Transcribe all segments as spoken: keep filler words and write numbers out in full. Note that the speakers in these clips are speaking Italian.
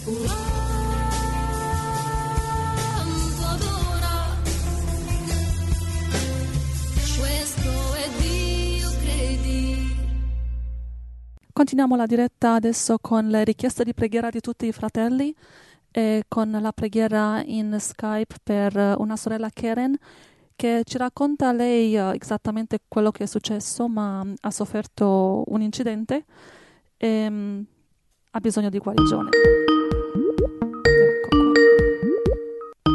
Continuiamo la diretta adesso con le richieste di preghiera di tutti i fratelli e con la preghiera in Skype per una sorella Karen che ci racconta lei uh, esattamente quello che è successo, ma um, ha sofferto un incidente e um, ha bisogno di guarigione. Ecco qua.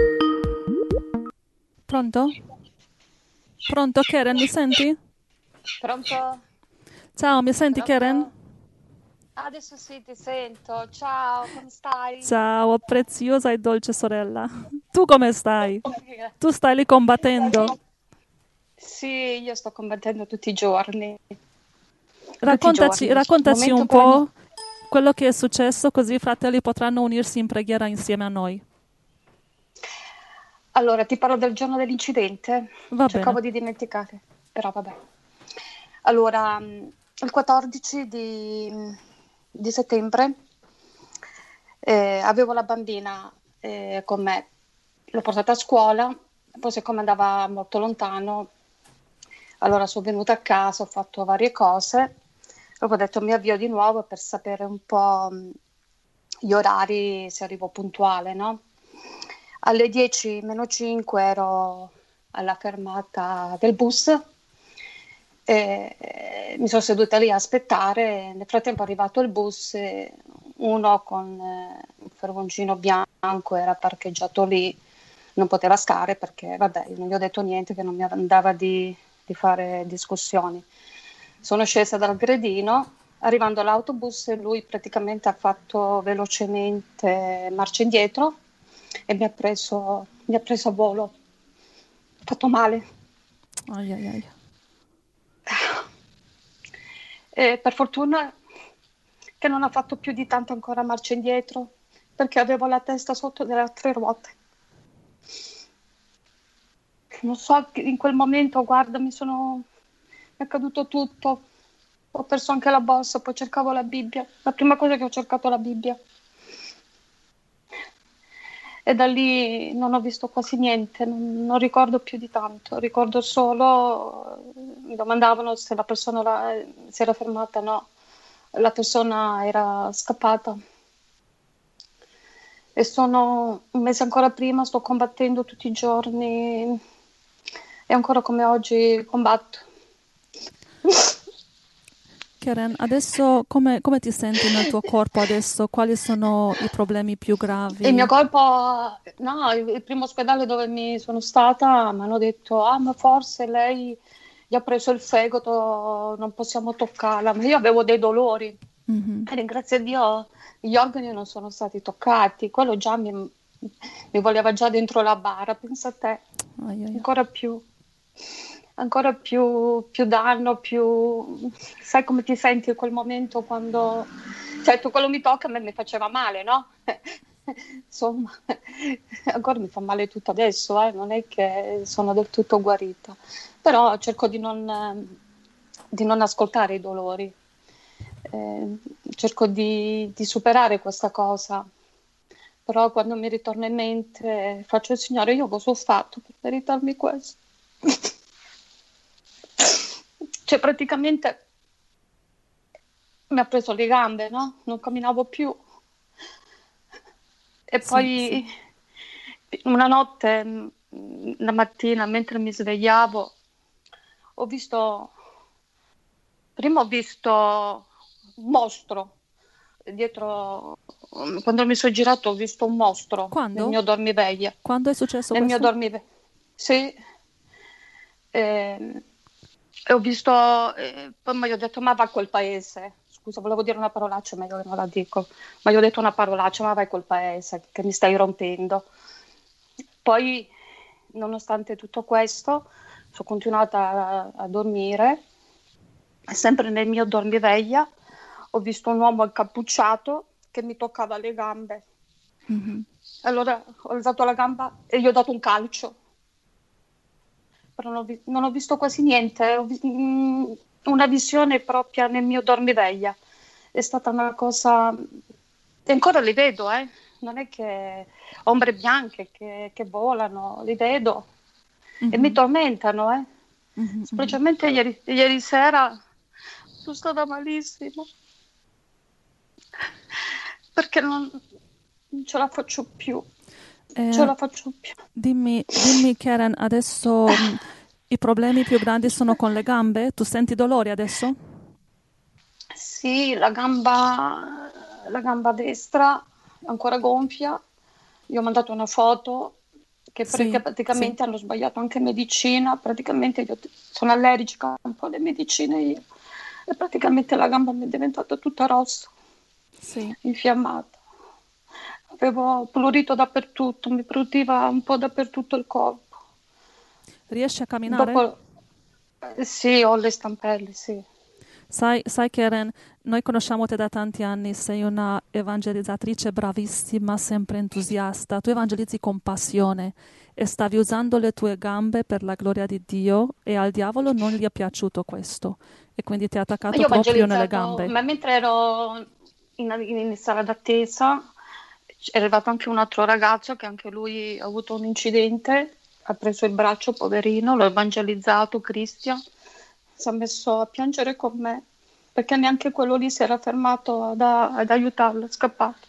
Pronto? Pronto Karen, mi senti? Pronto? Ciao, mi senti Pronto? Karen? Adesso sì, ti sento. Ciao, come stai? Ciao, preziosa e dolce sorella. Tu come stai? Tu stai lì combattendo? Sì, io sto combattendo tutti i giorni. Raccontaci, Tutti i giorni. raccontaci Momento un per ogni- po' quello che è successo, così i fratelli potranno unirsi in preghiera insieme a noi. Allora, ti parlo del giorno dell'incidente. Va bene. Cercavo di dimenticare, però vabbè. Allora, mh, il quattordici di, di settembre eh, avevo la bambina eh, con me. L'ho portata a scuola, poi siccome andava molto lontano, allora sono venuta a casa, ho fatto varie cose, dopo ho detto mi avvio di nuovo per sapere un po' mh, gli orari, se arrivo puntuale, no? Alle dieci meno cinque ero alla fermata del bus e eh, mi sono seduta lì a aspettare. Nel frattempo è arrivato il bus, e uno con eh, un furgoncino bianco era parcheggiato lì, non poteva stare perché, vabbè, io non gli ho detto niente, che non mi andava di, di fare discussioni. Sono scesa dal gradino, arrivando all'autobus lui praticamente ha fatto velocemente marcia indietro e mi ha preso, mi ha preso a volo. Ha fatto male. Ai ai ai. E per fortuna che non ha fatto più di tanto ancora marcia indietro, perché avevo la testa sotto delle altre ruote. Non so, in quel momento, guarda, mi sono... mi è caduto tutto. Ho perso anche la borsa, poi cercavo la Bibbia. La prima cosa che ho cercato è la Bibbia. E da lì non ho visto quasi niente, non, non ricordo più di tanto. Ricordo solo, mi domandavano se la persona la- si era fermata, no. La persona era scappata. E sono un mese ancora prima, sto combattendo tutti i giorni e ancora come oggi combatto. Karen, adesso come, come ti senti nel tuo corpo adesso? Quali sono i problemi più Il mio gravi? corpo, no, il, il primo ospedale dove mi sono stata mi hanno detto, ah, ma forse lei gli ha preso il fegato, non possiamo toccarla, ma io avevo dei dolori. Mhm. E ringrazio Dio, gli organi non sono stati toccati, quello già mi, mi voleva già dentro la bara, pensa a te, Ai ai ai. ancora più, ancora più, più danno, più... Sai come ti senti in quel momento quando... Certo, quello mi tocca, a me mi faceva male, no? Insomma, ancora mi fa male tutto adesso, eh, non è che sono del tutto guarita, però cerco di non, eh, di non ascoltare i dolori. Eh, cerco di, di superare questa cosa, però quando mi ritorna in mente faccio il Signore, io cosa ho fatto per meritarmi questo? Cioè praticamente mi ha preso le gambe, no? Non camminavo più. E Sì, sì. poi una notte, mh, la mattina, mentre mi svegliavo, ho visto, prima ho visto un mostro dietro, quando mi sono girato ho visto un mostro nel Quando? mio dormiveglia, Quando è successo nel mio questo? dormiveglia, sì, e, e ho visto, eh, poi mi ho detto ma va a quel paese, scusa volevo dire una parolaccia, meglio che non la dico, ma gli ho detto una parolaccia, ma vai a quel paese che mi stai rompendo. Poi, nonostante tutto questo, sono continuata a, a dormire e sempre nel mio dormiveglia ho visto un uomo incappucciato che mi toccava le gambe. Mhm. Allora ho alzato la gamba e gli ho dato un calcio, però non ho, vi- non ho visto quasi niente, ho vi- mm, una visione propria nel mio dormiveglia. È stata una cosa E ancora li vedo, eh. Non è che ombre bianche che, che volano, li vedo e mi Mhm, tormentano, eh. mhm, mhm. Specialmente ieri, ieri sera sono stata malissimo perché non, non ce la faccio più, non ce Eh, la faccio più. dimmi, dimmi, Karen, adesso mh, i problemi più grandi sono con le gambe? Tu senti dolori adesso? Sì, la gamba, la gamba destra è ancora gonfia. Io ho mandato una foto che perché Sì, sì. praticamente hanno sbagliato anche medicina. Praticamente io t- sono allergica a un po' alle medicine io. E praticamente la gamba mi è diventata tutta rossa, Sì. infiammata. Avevo prurito dappertutto, mi pruriva un po' dappertutto il corpo. Riesci a camminare? Dopo, eh, sì, ho le stampelle, sì. Sai, sai Karen, noi conosciamo te da tanti anni, sei una evangelizzatrice bravissima, sempre entusiasta. Tu evangelizzi con passione e stavi usando le tue gambe per la gloria di Dio e al diavolo non gli è piaciuto questo e quindi ti ha Ma attaccato io ho proprio nelle evangelizzato, gambe. ma mentre ero in, in sala d'attesa, è arrivato anche un altro ragazzo che anche lui ha avuto un incidente, ha preso il braccio, poverino, l'ho evangelizzato, Cristian, si è messo a piangere con me, perché neanche quello lì si era fermato ad, ad aiutarlo, è scappato.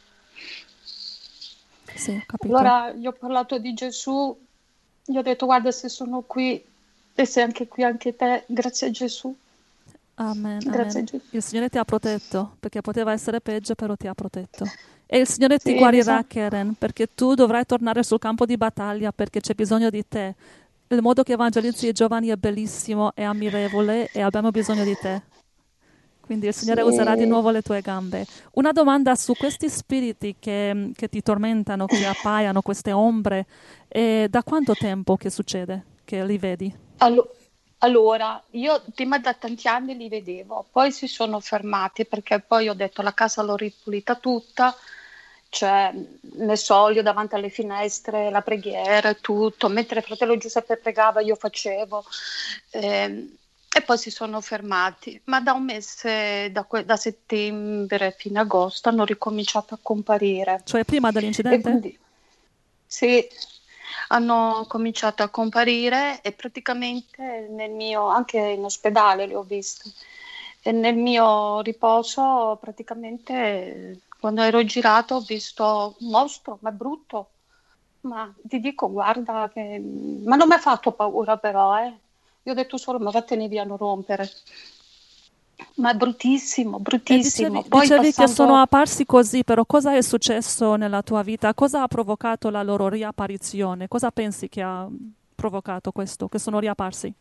Sì, ho capito. Allora gli ho parlato di Gesù, gli ho detto guarda se sono qui e sei anche qui anche te, grazie a Gesù, Amen, grazie amen. a Gesù. Il Signore ti ha protetto, perché poteva essere peggio, però ti ha protetto. E il Signore ti Sì, mi guarirà, sa. Karen, perché tu dovrai tornare sul campo di battaglia, perché c'è bisogno di te. Il modo che evangelizzi i giovani è bellissimo, è ammirevole e abbiamo bisogno di te. Quindi il Signore userà di Sì. nuovo le tue gambe. Una domanda su questi spiriti che, che ti tormentano, che appaiano, queste ombre. E da quanto tempo che succede che li vedi? Allo- allora, io prima da tanti anni li vedevo, poi si sono fermati perché poi ho detto la casa l'ho ripulita tutta, cioè ne so, io davanti alle finestre, la preghiera e tutto, mentre fratello Giuseppe pregava io facevo. ehm, e poi si sono fermati, ma da un mese, da, que- da settembre fino a agosto hanno ricominciato a comparire. Cioè prima E dell'incidente? quindi sì, hanno cominciato a comparire e praticamente nel mio, anche in ospedale li ho visti. E nel mio riposo, praticamente, quando ero girato, ho visto un mostro, ma è brutto. Ma ti dico, guarda, che... ma non mi ha fatto paura però, eh. Io ho detto solo, ma vattene via, non rompere. Ma è bruttissimo, E dicevi, bruttissimo. Poi dicevi che sono passando... apparsi così, però cosa è successo nella tua vita? Cosa ha provocato la loro riapparizione? Cosa pensi che ha provocato questo, che sono riapparsi?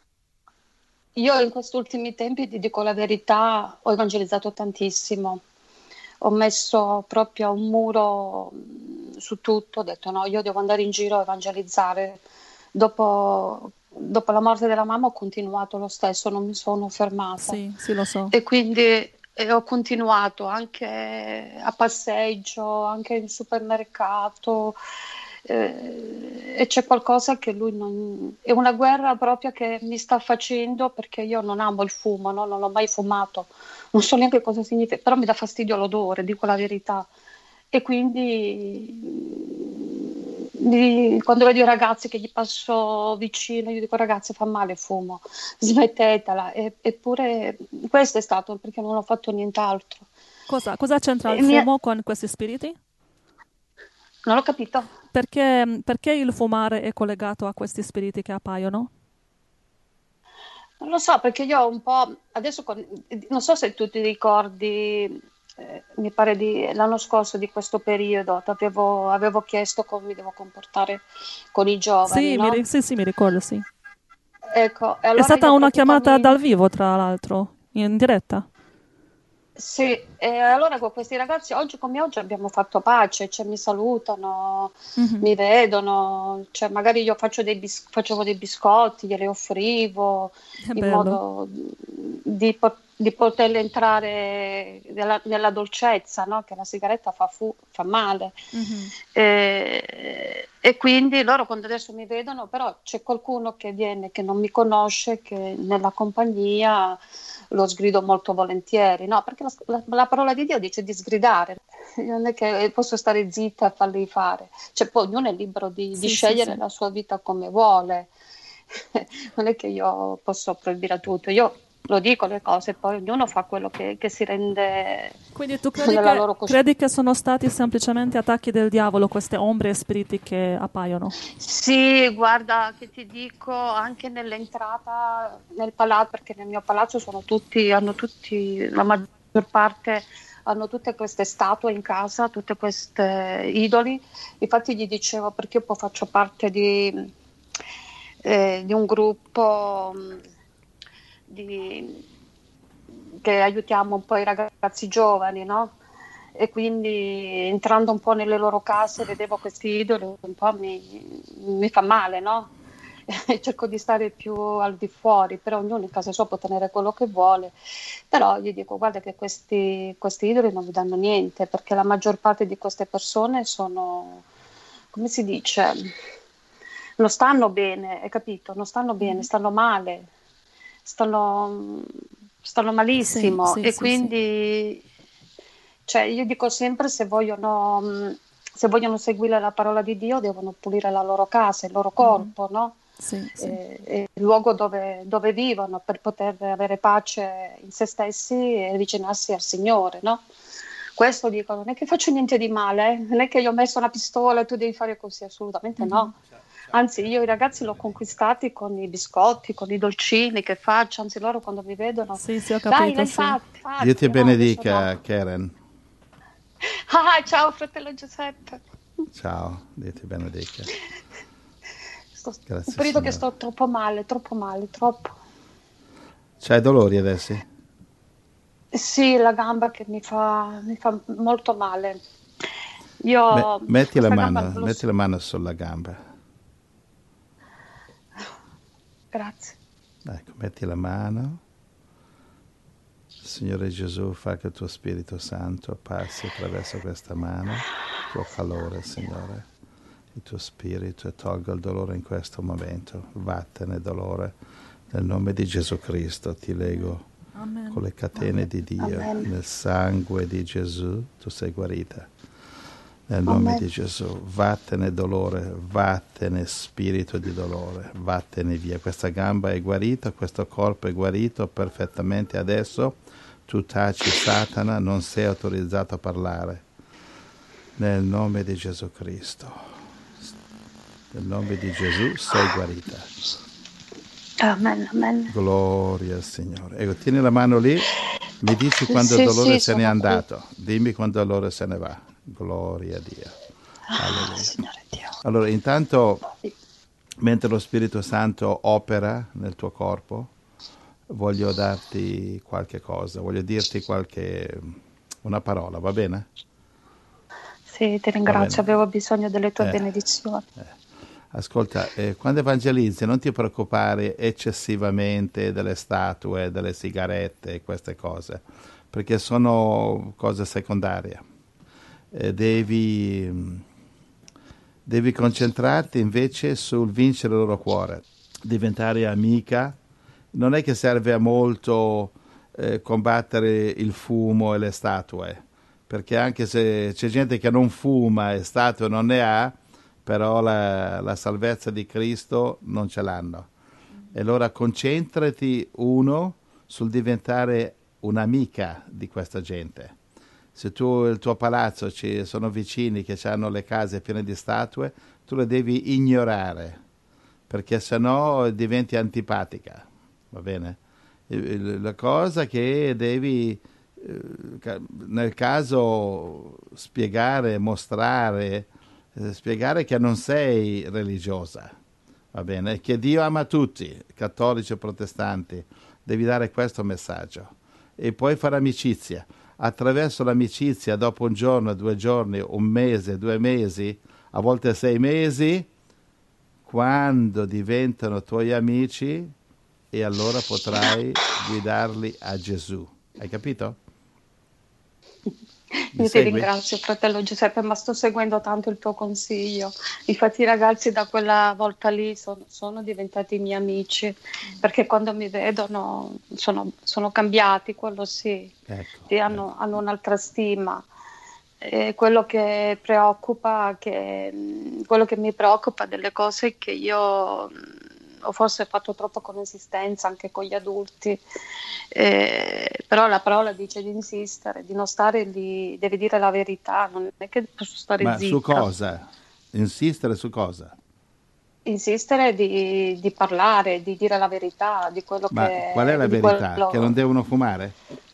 Io in questi ultimi tempi, ti dico la verità, ho evangelizzato tantissimo. Ho messo proprio un muro mh, su tutto, ho detto no, io devo andare in giro a evangelizzare. Dopo, dopo la morte della mamma ho continuato lo stesso, non mi sono fermata. Sì, sì, lo so. E quindi eh, ho continuato anche a passeggio, anche in supermercato. eh, e c'è qualcosa che lui non... È una guerra proprio che mi sta facendo perché io non amo il fumo, no? Non ho mai fumato, non so neanche cosa significa, però mi dà fastidio l'odore, dico la verità. E quindi di- quando vedo i ragazzi che gli passo vicino, io dico ragazzi fa male il fumo, smettetela. E- eppure questo è stato perché non ho fatto nient'altro. Cosa, cosa c'entra il E mi è- fumo con questi spiriti? Non l'ho capito. Perché, perché il fumare è collegato a questi spiriti che appaiono? Non lo so perché io ho un po', adesso con- non so se tu ti ricordi, eh, mi pare di, l'anno scorso di questo periodo, t'avevo- avevo chiesto come mi devo comportare con i giovani, Sì, mi, no? ri- sì, sì, mi ricordo, sì. Ecco, e È allora stata io una chiamata praticamente... dal vivo, tra l'altro, in diretta. Sì, e allora con questi ragazzi oggi come oggi abbiamo fatto pace, cioè mi salutano, Mhm. mi vedono, cioè magari io faccio dei bis- facevo dei biscotti, glieli offrivo È in bello. modo di, po- di poterle entrare nella, nella dolcezza, no? Che la sigaretta fa, fu- fa male. Mhm. E, e quindi loro quando adesso mi vedono, però c'è qualcuno che viene, che non mi conosce, che nella compagnia lo sgrido molto volentieri, no? Perché la, la- la parola di Dio dice di sgridare. non è che posso stare zitta e farli fare, cioè poi ognuno è libero di, di Sì, sì, scegliere sì. la sua vita come vuole, non è che io posso proibire tutto, io lo dico le cose, poi ognuno fa quello che, che si rende Quindi tu credi nella che, loro coscienza. credi che sono stati semplicemente attacchi del diavolo, queste ombre e spiriti che appaiono? Sì, guarda, che ti dico, anche nell'entrata nel palazzo, perché nel mio palazzo sono tutti, hanno tutti, la maggior parte hanno tutte queste statue in casa, tutte queste idoli. Infatti gli dicevo, perché io poi faccio parte di, eh, di un gruppo mh, di- che aiutiamo un po' i ragazzi giovani, no? E quindi entrando un po' nelle loro case vedevo questi idoli, un po' mi, mi fa male, no? E cerco di stare più al di fuori, però ognuno in casa sua può tenere quello che vuole. Però gli dico, guarda che questi, questi idoli non vi danno niente, perché la maggior parte di queste persone sono, come si dice, non stanno bene, hai capito? Non stanno bene, Mhm. stanno male, stanno, stanno Sì, malissimo sì, e sì, sì. quindi, cioè, io dico sempre se vogliono, mh, se vogliono seguire la parola di Dio devono pulire la loro casa, il loro Mhm. corpo, no? Sì, sì. Eh, e il luogo dove, dove vivono per poter avere pace in se stessi e avvicinarsi al Signore, no? Questo dico, non è che faccio niente di male, eh? Non è che io ho messo una pistola e tu devi fare così, assolutamente Mhm. no. Anzi, io i ragazzi li ho conquistati con i biscotti, con i dolcini che faccio, anzi loro quando mi vedono, Sì, sì, ho dai, capito, l'hai sì. fatti, Dio ti fatti, no, io benedica, sono... Karen. Ah, ciao fratello Giuseppe. Ciao, Dio ti benedica. Sto... Un Grazie periodo che Signore. sto troppo male, troppo male, troppo. C'hai dolori adesso? Sì, la gamba che mi fa, mi fa molto male. Me- Io metti la questa gamba mano, non lo metti so. la mano sulla gamba. Grazie. Ecco, metti la mano. Signore Gesù, fa che il tuo Spirito Santo passi attraverso questa mano, il tuo calore, Signore, il tuo Spirito e tolga il dolore in questo momento. Vattene dolore. Nel nome di Gesù Cristo ti lego con Amen. le catene di Dio, Amen. nel sangue di Gesù, tu sei guarita. Nel nome Amen. di Gesù, vattene dolore, vattene spirito di dolore, vattene via. Questa gamba è guarita, questo corpo è guarito perfettamente adesso. Tu taci Satana, non sei autorizzato a parlare. Nel nome di Gesù Cristo. Nel nome di Gesù sei guarita. Amen. Amen. Gloria al Signore. Ecco, tieni la mano lì, mi dici quando il Sì, dolore sì, se n'è sono qui. andato. Dimmi quando il dolore se ne va. Gloria a Dio. Ah, Alleluia. Signore Dio. Allora, intanto, mentre lo Spirito Santo opera nel tuo corpo, voglio darti qualche cosa, voglio dirti qualche, una parola, va bene? Sì, ti Va ringrazio, bene. avevo bisogno delle tue Eh, benedizioni. eh. Ascolta, eh, quando evangelizzi non ti preoccupare eccessivamente delle statue, delle sigarette e queste cose, perché sono cose secondarie. Eh, devi, devi concentrarti invece sul vincere il loro cuore, diventare amica. Non è che serve a molto eh, combattere il fumo e le statue, perché anche se c'è gente che non fuma e statue non ne ha, però la, la salvezza di Cristo non ce l'hanno. E allora concentrati, uno, sul diventare un'amica di questa gente. Se tu e il tuo palazzo ci sono vicini che hanno le case piene di statue, tu le devi ignorare, perché sennò diventi antipatica, va bene? La cosa che devi, nel caso, spiegare, mostrare, spiegare che non sei religiosa, va bene? Che Dio ama tutti, cattolici e protestanti. Devi dare questo messaggio. E poi fare amicizia. Attraverso l'amicizia, dopo un giorno, due giorni, un mese, due mesi, a volte sei mesi, quando diventano tuoi amici, e allora potrai guidarli a Gesù. Hai capito? Mi Io ti segui? ringrazio, fratello Giuseppe, ma sto seguendo tanto il tuo consiglio. Infatti i ragazzi da quella volta lì sono, sono diventati miei amici, perché quando mi vedono sono, sono cambiati, quello sì, Ecco, sì, ecco. hanno, hanno un'altra stima. E quello che preoccupa, che, quello che mi preoccupa delle cose è che io mh, ho forse fatto troppo con insistenza anche con gli adulti, eh, però la parola dice di insistere, di non stare lì, devi dire la verità, non è che posso stare Ma su zitta. cosa? Insistere su cosa? Insistere di, di parlare, di dire la verità, di quello Ma qual è che, la di verità? Che non quello. devono fumare?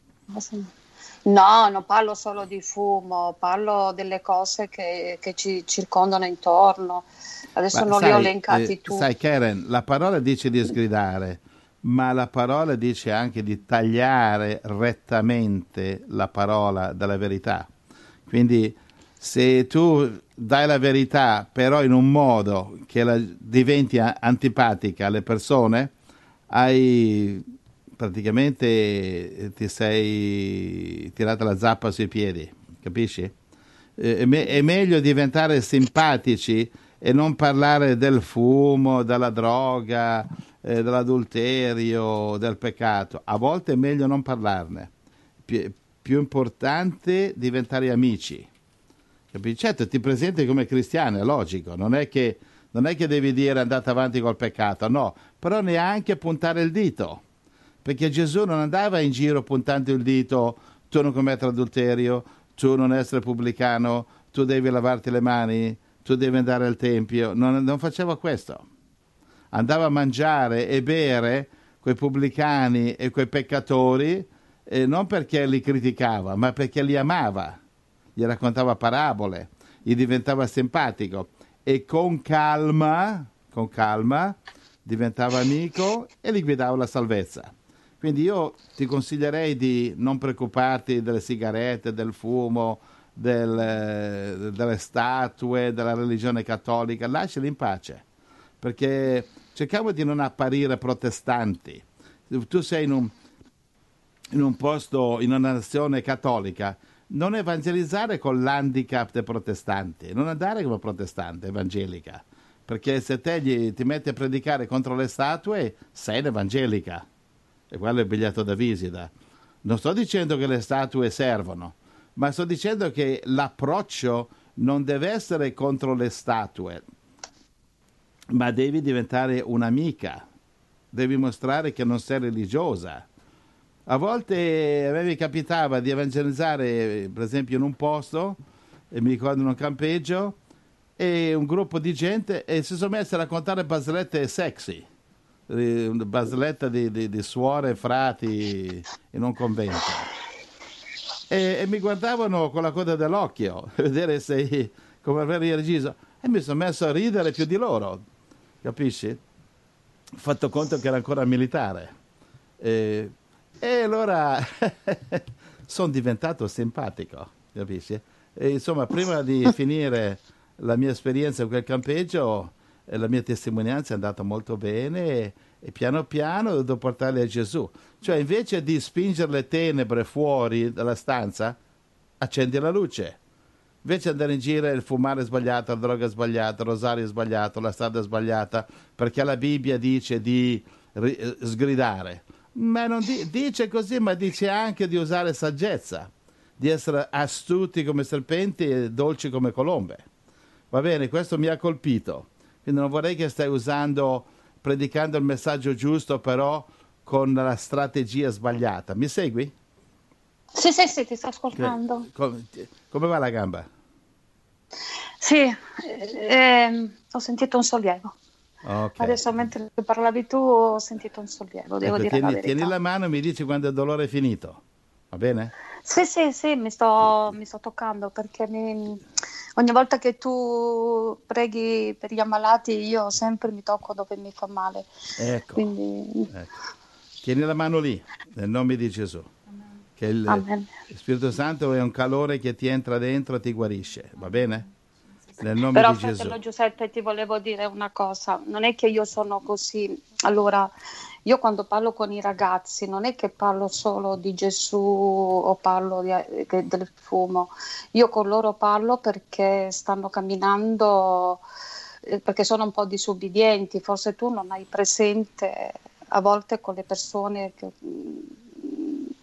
No, non parlo solo di fumo, parlo delle cose che, che ci circondano intorno. Adesso Ma non li ho sai, eh, elencati sai tutti. Karen, la parola dice di sgridare, ma la parola dice anche di tagliare rettamente la parola della verità. Quindi se tu dai la verità però in un modo che la, diventi a- antipatica alle persone, hai praticamente eh, ti sei tirata la zappa sui piedi, capisci? Eh, È, me- è meglio diventare simpatici e non parlare del fumo, della droga, eh, dell'adulterio, del peccato. A volte è meglio non parlarne. Pi- più importante diventare amici. Capisci? Certo, ti presenti come cristiano, è logico, non è che, non è che devi dire andate avanti col peccato, no, però neanche puntare il dito, perché Gesù non andava in giro puntando il dito, tu non commettere adulterio, tu non essere pubblicano, tu devi lavarti le mani, tu devi andare al tempio, non, non faceva questo. Andava a mangiare e bere coi pubblicani e coi peccatori, eh, non perché li criticava, ma perché li amava, gli raccontava parabole, gli diventava simpatico e con calma, con calma, diventava amico e gli guidava la salvezza. Quindi io ti consiglierei di non preoccuparti delle sigarette, del fumo, del, eh, delle statue, della religione cattolica, lasciali in pace, perché cerchiamo di non apparire protestanti. Tu sei in un, in un posto, in una nazione cattolica, non evangelizzare con l'handicap dei protestanti, non andare come protestante evangelica, perché se te gli, ti metti a predicare contro le statue, sei un'evangelica, e quello è il biglietto da visita. Non sto dicendo che le statue servono, ma sto dicendo che l'approccio non deve essere contro le statue, ma devi diventare un'amica, devi mostrare che non sei religiosa. A volte a me mi capitava di evangelizzare, per esempio, in un posto, e mi ricordo in un campeggio, e un gruppo di gente e si sono messi a raccontare barzellette sexy, eh, una barzelletta di, di, di suore e frati in un convento. E, e mi guardavano con la coda dell'occhio, per vedere se come aver reagito. E mi sono messo a ridere più di loro, capisci? Ho fatto conto che era ancora militare. E, e allora sono diventato simpatico, capisci? E insomma, prima di finire la mia esperienza in quel campeggio, eh, la mia testimonianza è andata molto bene e, e piano piano devo portarli a Gesù. Cioè, invece di spingere le tenebre fuori dalla stanza, accendi la luce. Invece di andare in giro e il fumare è sbagliato, la droga è sbagliata, il rosario è sbagliato, la strada è sbagliata, perché la Bibbia dice di ri- eh, sgridare. Ma non di- dice così, ma dice anche di usare saggezza, di essere astuti come serpenti e dolci come colombe. Va bene, questo mi ha colpito. Quindi non vorrei che stai usando, predicando il messaggio giusto, però con la strategia sbagliata. Mi segui? Sì, sì, sì, ti sto Che- ascoltando. com- come va la gamba? Sì, eh, ehm, ho sentito un sollievo. Ok. Adesso mentre parlavi tu ho sentito un sollievo, devo Ecco, dire la tieni, tieni verità. la mano e mi dici quando il dolore è finito. Va bene? Sì, sì, sì, mi sto, mi sto toccando perché mi- ogni volta che tu preghi per gli ammalati io sempre mi tocco dove mi fa male. Ecco, Quindi, ecco. Tieni la mano lì, nel nome di Gesù. Che il amen. Spirito Santo è un calore che ti entra dentro e ti guarisce. Va bene? Nel nome Però di Gesù. fratello Giuseppe ti volevo dire una cosa, non è che io sono così, allora io quando parlo con i ragazzi non è che parlo solo di Gesù o parlo di- che- del fumo, io con loro parlo perché stanno camminando, eh, perché sono un po' disubbidienti, forse tu non hai presente a volte con le persone che, mm,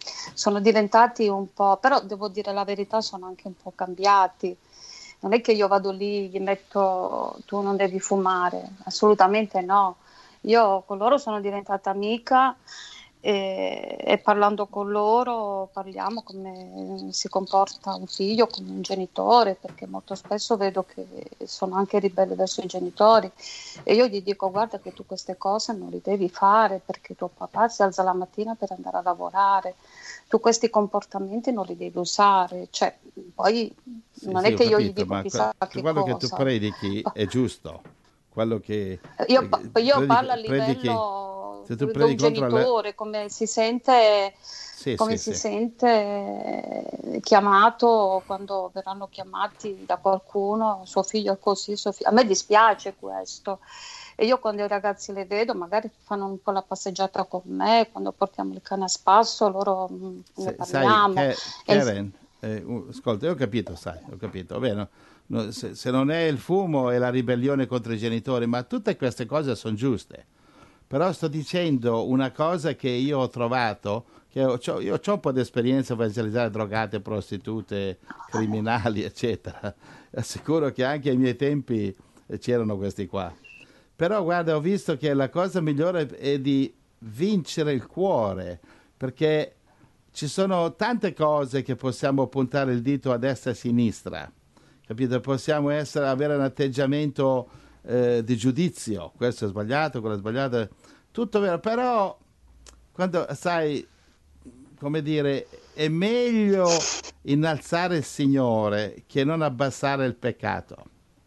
sono diventati un po', però devo dire la verità, sono anche un po' cambiati. Non è che io vado lì, gli metto tu non devi fumare, assolutamente no. Io con loro sono diventata amica e, e parlando con loro parliamo come si comporta un figlio, come un genitore, perché molto spesso vedo che sono anche ribelli verso i genitori e io gli dico guarda che tu queste cose non le devi fare perché tuo papà si alza la mattina per andare a lavorare, tu questi comportamenti non li devi usare, cioè poi Sì, non sì, è ho che io gli capito, dico ma que- chissà che quello che tu cosa. predichi è giusto. Quello che Io, pa- eh, io parlo a predichi, predichi- livello se tu di un predichi contro le... genitore, come si sente, Sì, come sì, si sì. sente eh, chiamato quando verranno chiamati da qualcuno, suo figlio è così, suo figlio. A me dispiace questo. E io quando i ragazzi le vedo, magari fanno un po' la passeggiata con me, quando portiamo il cane a spasso, loro mm, ne Se- sai, parliamo. Ke- E il- Karen, eh, uh, ascolta, io ho capito, sai, ho capito, vabbè, no, no, se, se non è il fumo è la ribellione contro i genitori, ma tutte queste cose sono giuste. Però sto dicendo una cosa che io ho trovato, che ho, c'ho- io ho un po' di esperienza a evangelizzare drogate, prostitute, criminali, eccetera. Assicuro che anche ai miei tempi eh, c'erano questi qua. Però guarda, ho visto che la cosa migliore è di vincere il cuore, perché ci sono tante cose che possiamo puntare il dito a destra e a sinistra, capito? Possiamo essere, avere un atteggiamento eh, di giudizio, questo è sbagliato, quello è sbagliato, tutto vero, però quando sai, come dire, è meglio innalzare il Signore che non abbassare il peccato.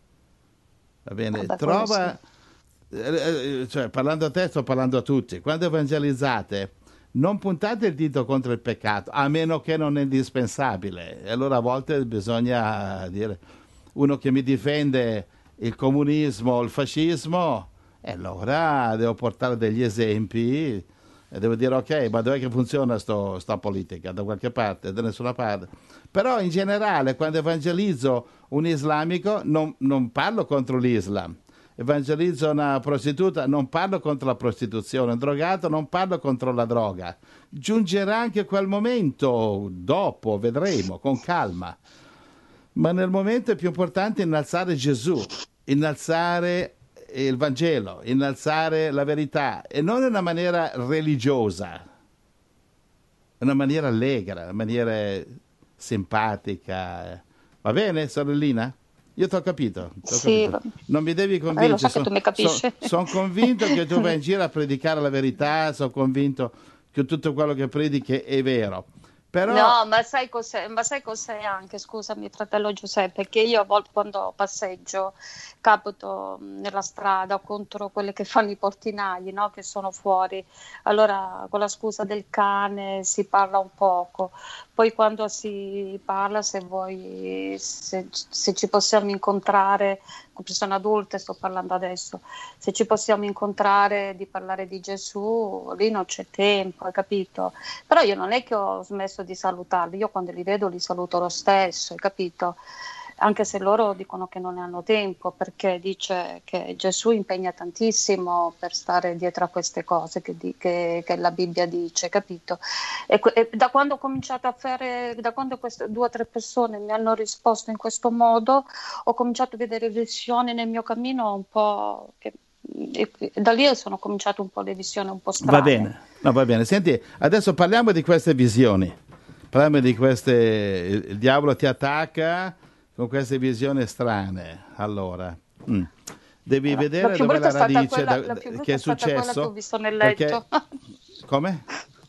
Va bene? Vabbè, quello sì. Trova, eh, eh, cioè parlando a te sto parlando a tutti, quando evangelizzate non puntate il dito contro il peccato, a meno che non è indispensabile. E allora a volte bisogna dire, uno che mi difende il comunismo o il fascismo, e allora devo portare degli esempi e devo dire ok, ma dov'è che funziona sto, sta politica? Da qualche parte, da nessuna parte. Però in generale quando evangelizzo un islamico non, non parlo contro l'Islam. Evangelizzo una prostituta, non parlo contro la prostituzione, un drogato, non parlo contro la droga. Giungerà anche quel momento, dopo, vedremo, con calma. Ma nel momento è più importante innalzare Gesù, innalzare il Vangelo, innalzare la verità, e non in una maniera religiosa, in una maniera allegra, una maniera simpatica. Va bene, sorellina? Io ti ho capito, t'ho Sì, capito. Non mi devi eh, lo so convincere, che sono tu mi capisci. convinto che tu vai in giro a predicare la verità, sono convinto che tutto quello che predichi è vero. Però, No, ma sai cos'è, ma sai cos'è anche, scusami, fratello Giuseppe, che io a volte quando passeggio capito mh, nella strada contro quelle che fanno i portinai, no, che sono fuori, allora con la scusa del cane si parla un poco, poi quando si parla, se vuoi, se, se ci possiamo incontrare, con persone adulte, sto parlando adesso, se ci possiamo incontrare di parlare di Gesù, lì non c'è tempo, hai capito? Però io non è che ho smesso di salutarli, io quando li vedo li saluto lo stesso, hai capito? Anche se loro dicono che non ne hanno tempo, perché dice che Gesù impegna tantissimo per stare dietro a queste cose che, di- che- che la Bibbia dice, capito? E, que- e da quando ho cominciato a fare, da quando queste due o tre persone mi hanno risposto in questo modo, ho cominciato a vedere visioni nel mio cammino un po' che e da lì sono cominciate un po' le visioni un po' va strane. bene, no, va bene. Senti, adesso parliamo di queste visioni. Parliamo di queste... Il, il diavolo ti attacca con queste visioni strane. Allora, mm. devi La, la vedere più dov'è brutta la è stata radice, quella, da- la da- più che brutta è è stata quella che ho successo, visto nel perché... letto. Come?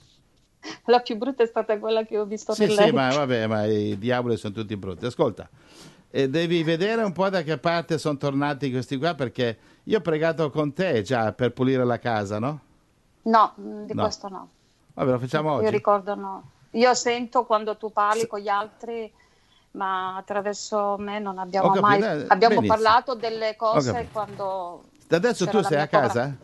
La più brutta è stata quella che ho visto Sì, nel sì, ma letto. vabbè, ma i diavoli sono tutti brutti. Ascolta, eh, devi vedere un po' da che parte sono tornati questi qua, perché io ho pregato con te già per pulire la casa, no? No, mh, di No. questo no. Vabbè, lo facciamo Io oggi? ricordo no. Io sento quando tu parli S- con gli altri, ma attraverso me non Ho abbiamo mai... capito, eh, Abbiamo benissimo. parlato delle Ho cose capito. quando Adesso tu c'era la sei mia a povera... casa?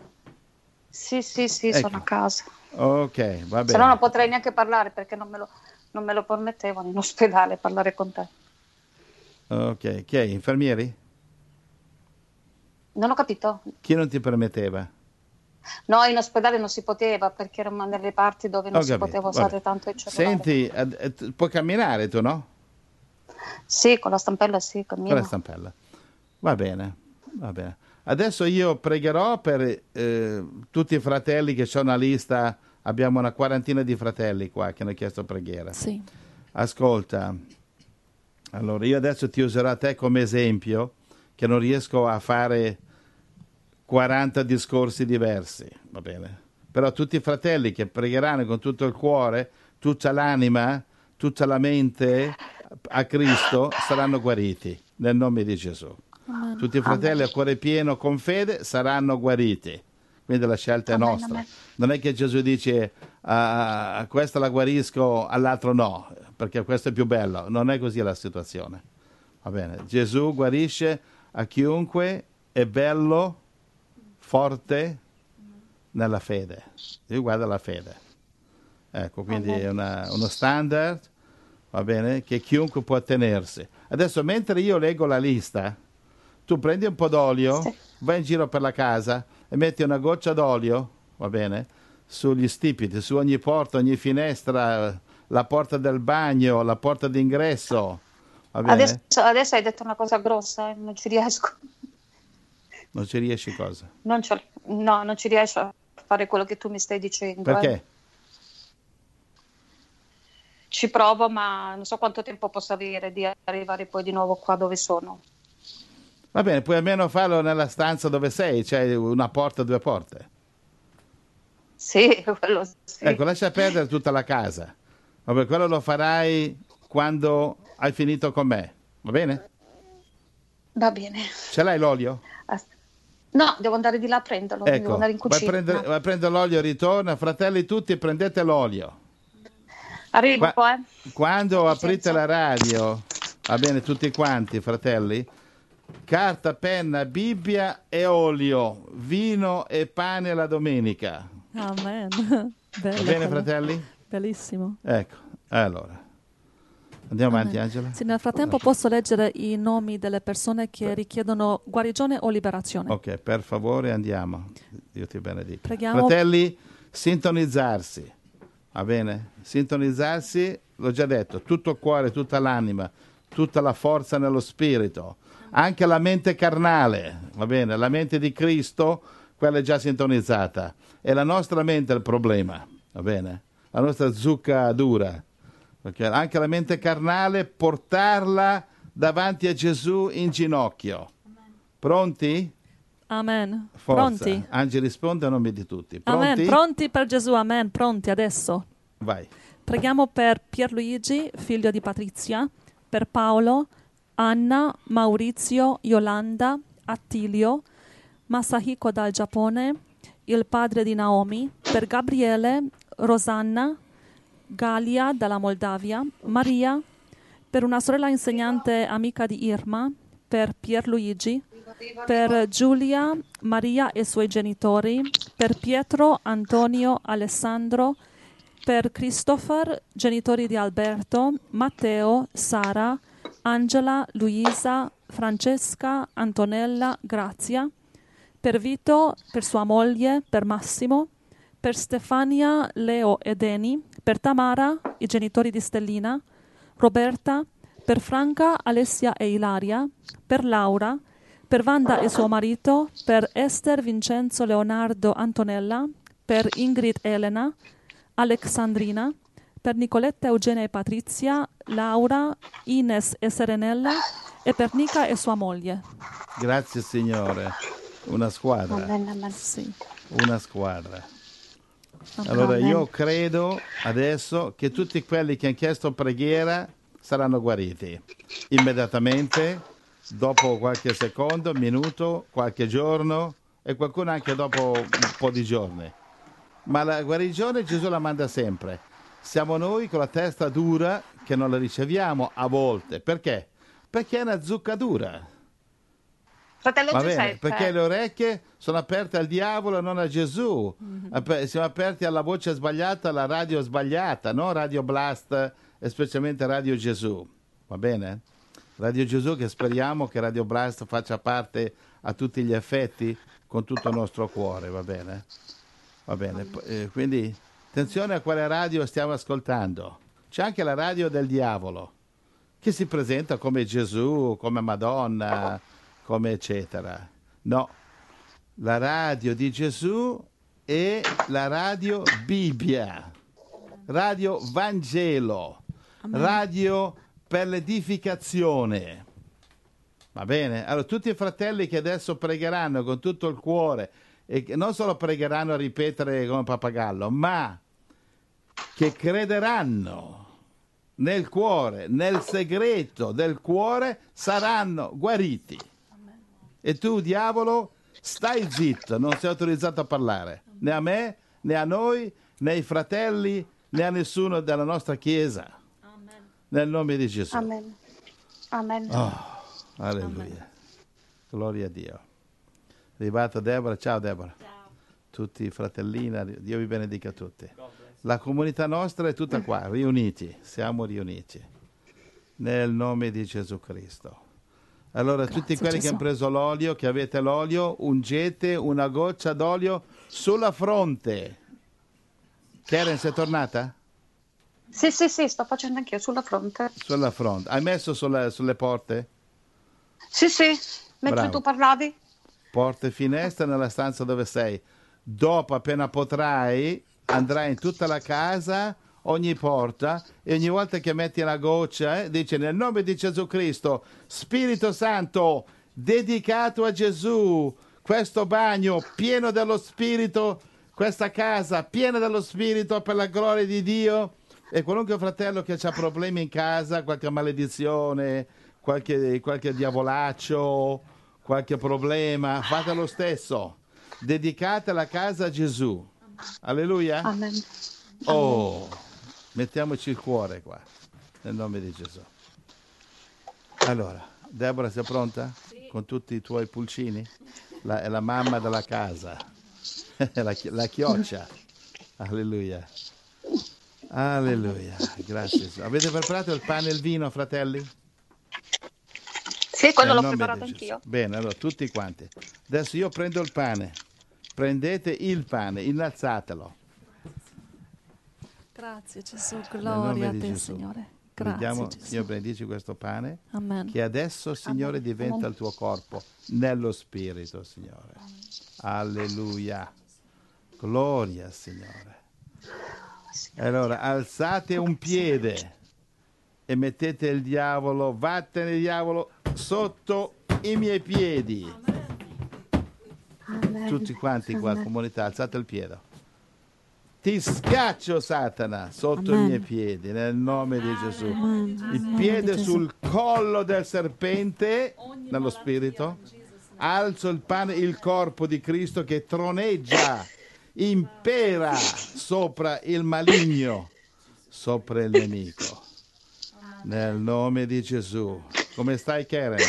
Sì, sì, sì, sono a Ecco. casa. Ok, va Se no non bene. potrei neanche parlare perché non me lo, non me lo permettevano in ospedale parlare con te. Ok, chi è? Infermieri? Non ho capito. Chi non ti permetteva? No, in ospedale non si poteva perché eravamo nelle parti dove non Ho si capito, poteva vabbè. usare tanto il cellulare. Senti, eh, eh, puoi camminare tu, no? Sì, con la stampella sì, Con la cammino. stampella. Va bene, va bene. Adesso io pregherò per eh, tutti i fratelli che c'è una lista, abbiamo una quarantina di fratelli qua che hanno chiesto preghiera. Sì. Ascolta, allora io adesso ti userò a te come esempio, che non riesco a fare quaranta discorsi diversi, va bene? Però tutti i fratelli che pregheranno con tutto il cuore, tutta l'anima, tutta la mente a Cristo saranno guariti nel nome di Gesù. Amen. Tutti i fratelli a cuore pieno con fede saranno guariti. Quindi la scelta è Amen, nostra. amen. Non è che Gesù dice a a questa la guarisco, all'altro no, perché questo è più bello. Non è così la situazione. Va bene? Gesù guarisce a chiunque è bello, forte nella fede. Dio guarda la fede. Ecco, quindi Amen. è una- uno standard, va bene, che chiunque può tenersi. Adesso, mentre io leggo la lista, tu prendi un po' d'olio, Sì. vai in giro per la casa e metti una goccia d'olio, va bene, sugli stipiti, su ogni porta, ogni finestra, la porta del bagno, la porta d'ingresso, va bene? Adesso, adesso hai detto una cosa grossa, eh, non ci riesco. Non ci riesci cosa? Non ci- no, non ci riesco a fare quello che tu mi stai dicendo. eh. Perché? Ci provo, ma non so quanto tempo posso avere di arrivare poi di nuovo qua dove sono. Va bene, puoi almeno farlo nella stanza dove sei, c'è una porta, due porte. Sì, quello sì. Ecco, lascia perdere tutta la casa. Vabbè, quello lo farai quando hai finito con me, va bene? Va bene. Ce l'hai l'olio? As- No, devo andare di là a prenderlo, devo Ecco, andare in vai a cucina. prendere, vai a prendere l'olio, ritorna, fratelli tutti, prendete l'olio. Arrivo Qua- eh. Quando aprite Senza- la radio, va bene tutti quanti, fratelli, carta, penna, Bibbia e olio, vino e pane la domenica. Amen. Va Bello bene, quello. fratelli? Bellissimo. Ecco, allora. Andiamo avanti, Amen. Angela? Sì, nel frattempo posso leggere i nomi delle persone che richiedono guarigione o liberazione. Ok, per favore andiamo. Dio ti benedica. Preghiamo. Fratelli, sintonizzarsi. Va bene? Sintonizzarsi, l'ho già detto, tutto il cuore, tutta l'anima, tutta la forza nello spirito, anche la mente carnale, va bene? La mente di Cristo, quella è già sintonizzata. È la nostra mente il problema, va bene? La nostra zucca dura. Perché anche la mente carnale, portarla davanti a Gesù in ginocchio. Pronti? Amen. Forza. Pronti? Angi risponde a nome di tutti. Pronti? Amen. Pronti per Gesù. Amen. Pronti adesso. Vai. Preghiamo per Pierluigi, figlio di Patrizia, per Paolo, Anna, Maurizio, Yolanda, Attilio, Masahiko dal Giappone, il padre di Naomi, per Gabriele, Rosanna, Galia dalla Moldavia, Maria, per una sorella insegnante amica di Irma, per Pierluigi, per Giulia, Maria e i suoi genitori, per Pietro, Antonio, Alessandro, per Christopher, genitori di Alberto, Matteo, Sara, Angela, Luisa, Francesca, Antonella, Grazia, per Vito, per sua moglie, per Massimo, per Stefania, Leo e Deni, per Tamara, i genitori di Stellina, Roberta, per Franca, Alessia e Ilaria, per Laura, per Wanda e suo marito, per Esther, Vincenzo, Leonardo, Antonella, per Ingrid Elena, Alexandrina, per Nicoletta, Eugenia e Patrizia, Laura, Ines e Serenella e per Nica e sua moglie. Grazie Signore. Una squadra. Amen, amen. Sì. Una squadra. Amen. Allora Amen. io credo adesso che tutti quelli che hanno chiesto preghiera saranno guariti immediatamente, dopo qualche secondo, minuto, qualche giorno e qualcuno anche dopo un po' di giorni. Ma la guarigione Gesù la manda sempre. Siamo noi con la testa dura che non la riceviamo a volte. Perché? Perché è una zucca dura. Fratello Va bene, Giuseppe, perché le orecchie sono aperte al diavolo e non a Gesù. Ape- siamo aperti alla voce sbagliata, alla radio sbagliata, non Radio Blast e specialmente Radio Gesù. Va bene? Radio Gesù, che speriamo che Radio Blast faccia parte a tutti gli effetti con tutto il nostro cuore, va bene? Va bene, eh, quindi attenzione a quale radio stiamo ascoltando. C'è anche la radio del diavolo, che si presenta come Gesù, come Madonna, come eccetera. No, la radio di Gesù è la radio Bibbia, radio Vangelo, Amen. Radio per l'edificazione. Va bene? Allora, tutti i fratelli che adesso pregheranno con tutto il cuore, e che non solo pregheranno a ripetere come pappagallo, ma che crederanno nel cuore, nel segreto del cuore, saranno guariti. Amen. E tu, diavolo, stai zitto, non sei autorizzato a parlare, Amen. Né a me, né a noi, né ai fratelli, né a nessuno della nostra Chiesa. Amen. Nel nome di Gesù. Amen. Amen. Oh. Alleluia. Amen. Gloria a Dio. È arrivata Deborah. Ciao Deborah. Ciao. Tutti fratellina, Dio vi benedica tutti. La comunità nostra è tutta qua, riuniti, siamo riuniti. Nel nome di Gesù Cristo. Allora, Grazie, tutti quelli Gesù. Che hanno preso l'olio, che avete l'olio, ungete una goccia d'olio sulla fronte. Karen, sei tornata? Sì, sì, sì, sto facendo anch'io sulla fronte. Sulla fronte. Hai messo sulle, sulle porte? Sì, sì, mentre Bravo. Tu parlavi. Porte e finestre nella stanza dove sei. Dopo, appena potrai, andrai in tutta la casa, ogni porta, e ogni volta che metti la goccia, eh, dice nel nome di Gesù Cristo, Spirito Santo, dedicato a Gesù, questo bagno pieno dello Spirito, questa casa piena dello Spirito per la gloria di Dio. E qualunque fratello che ha problemi in casa, qualche maledizione, qualche, qualche diavolaccio, qualche problema, fate lo stesso. Dedicate la casa a Gesù. Alleluia. Amen. Oh, mettiamoci il cuore qua, nel nome di Gesù. Allora, Deborah, sei pronta? Sì. Con tutti i tuoi pulcini? La, è la mamma della casa, la, la chioccia. Alleluia. Alleluia, grazie. Avete preparato il pane e il vino, fratelli? Sì, quello l'ho preparato anch'io. Bene, allora tutti quanti. Adesso io prendo il pane. Prendete il pane, innalzatelo. Grazie Gesù, gloria a te, Gesù. Signore. Grazie Vediamo, Gesù. Signore, benedici questo pane. Amen. Che adesso, Signore, Amen. diventa Amen. il tuo corpo nello Spirito, Signore. Alleluia. Gloria, Signore. Allora, alzate un piede e mettete il diavolo, vattene diavolo, sotto i miei piedi. Amen. Tutti quanti qua, Amen. comunità, alzate il piede. Ti schiaccio, Satana, sotto Amen. i miei piedi, nel nome di Gesù. Amen. Il piede sul collo del serpente, nello spirito. Alzo il pane, il corpo di Cristo che troneggia, impera sopra il maligno, sopra il nemico. Nel nome di Gesù. Come stai, Karen?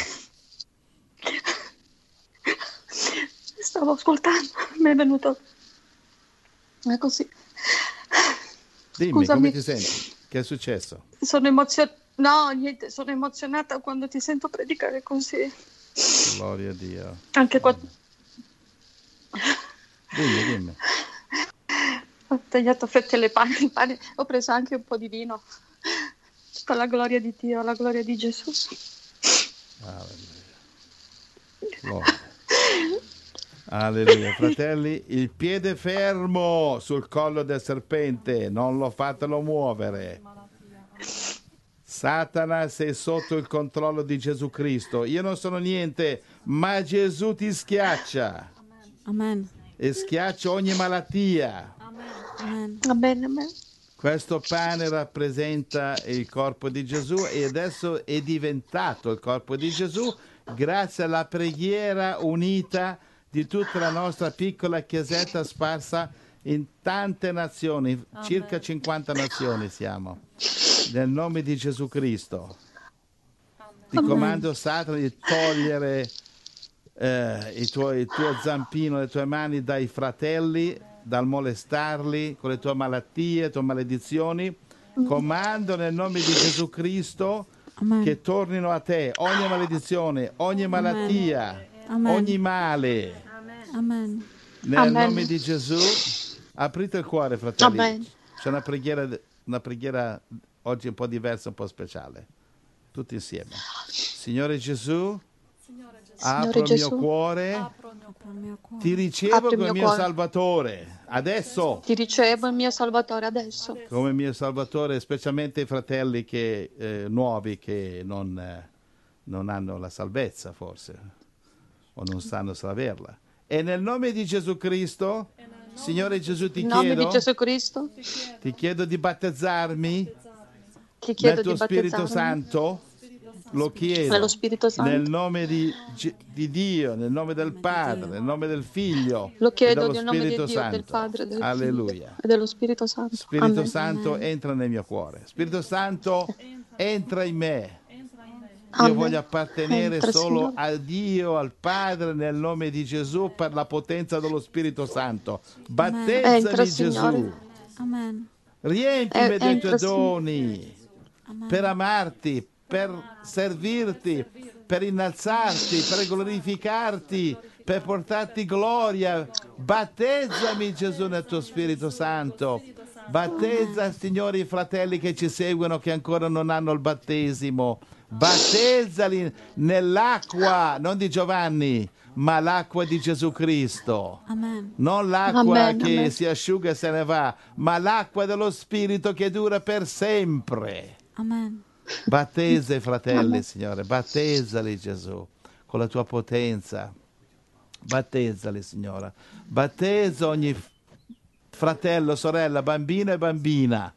Stavo ascoltando, mi è venuto. È così. Dimmi, Scusami. come ti senti? Che è successo? Sono emozionata. No, niente, sono emozionata quando ti sento predicare così. Gloria a Dio. Anche quando Dimmi, dimmi. ho tagliato a fette le pane, il pane, ho preso anche un po' di vino. Per la gloria di Dio, la gloria di Gesù. Alleluia. Gloria. Alleluia. Fratelli, il piede fermo sul collo del serpente, non lo fatelo muovere. Satana, sei sotto il controllo di Gesù Cristo. Io non sono niente, ma Gesù ti schiaccia. Amen. E schiaccia ogni malattia. Amen. Amen, amen. Questo pane rappresenta il corpo di Gesù e adesso è diventato il corpo di Gesù grazie alla preghiera unita di tutta la nostra piccola chiesetta sparsa in tante nazioni, Amen. Circa cinquanta nazioni siamo. Nel nome di Gesù Cristo. Ti Amen. comando, Satana, di togliere eh, il, tuo, il tuo zampino, le tue mani dai fratelli, dal molestarli con le tue malattie, le tue maledizioni. Comando nel nome di Gesù Cristo Amen. che tornino a te ogni maledizione, ogni malattia, Amen. ogni male. Amen. Nel Amen. nome di Gesù, aprite il cuore, fratelli. Amen. C'è una preghiera, una preghiera oggi un po' diversa, un po' speciale. Tutti insieme. Signore Gesù, apro il Gesù, mio cuore, Apro il mio Per il mio cuore. ti ricevo apri il come mio mio cuore. Salvatore. Adesso, Ti ricevo il mio Salvatore adesso. come mio Salvatore, specialmente i fratelli che, eh, nuovi che non, eh, non hanno la salvezza, forse, o non sanno se averla. E nel nome di Gesù Cristo, Signore Gesù, ti In nome chiedo, di Gesù Cristo ti chiedo di battezzarmi ti chiedo nel tuo di Spirito battezzarmi Santo, lo chiedo nello Spirito Santo. nel nome di, G- di Dio, nel nome del Padre, nel nome del Figlio Lo e chiedo dello nel nome di Spirito Dio, del Santo. Padre, del Alleluia. Figlio e dello Spirito Santo. Spirito Amen. Santo, entra nel mio cuore. Spirito Santo, entra in me. Io Amen. voglio appartenere Entra, solo Signore. a Dio, al Padre, nel nome di Gesù, per la potenza dello Spirito Santo. Battezzami, Entra, Gesù. Signore. Amen. Riempimi Eh, dei tuoi entra, Signore. doni per amarti, per servirti, per innalzarti, per glorificarti, per portarti gloria. Battezzami, Gesù, nel tuo Spirito Santo. Battezza, Signore, i fratelli che ci seguono che ancora non hanno il battesimo. Battezzali nell'acqua, non di Giovanni, ma l'acqua di Gesù Cristo. Amen. Non l'acqua Amen, che amen. si asciuga e se ne va, ma l'acqua dello Spirito che dura per sempre. Amen. Battezza i fratelli, Amen. Signore, battezzali, Gesù, con la tua potenza. Battezzali, Signore. Battezza ogni f- fratello, sorella, bambino e bambina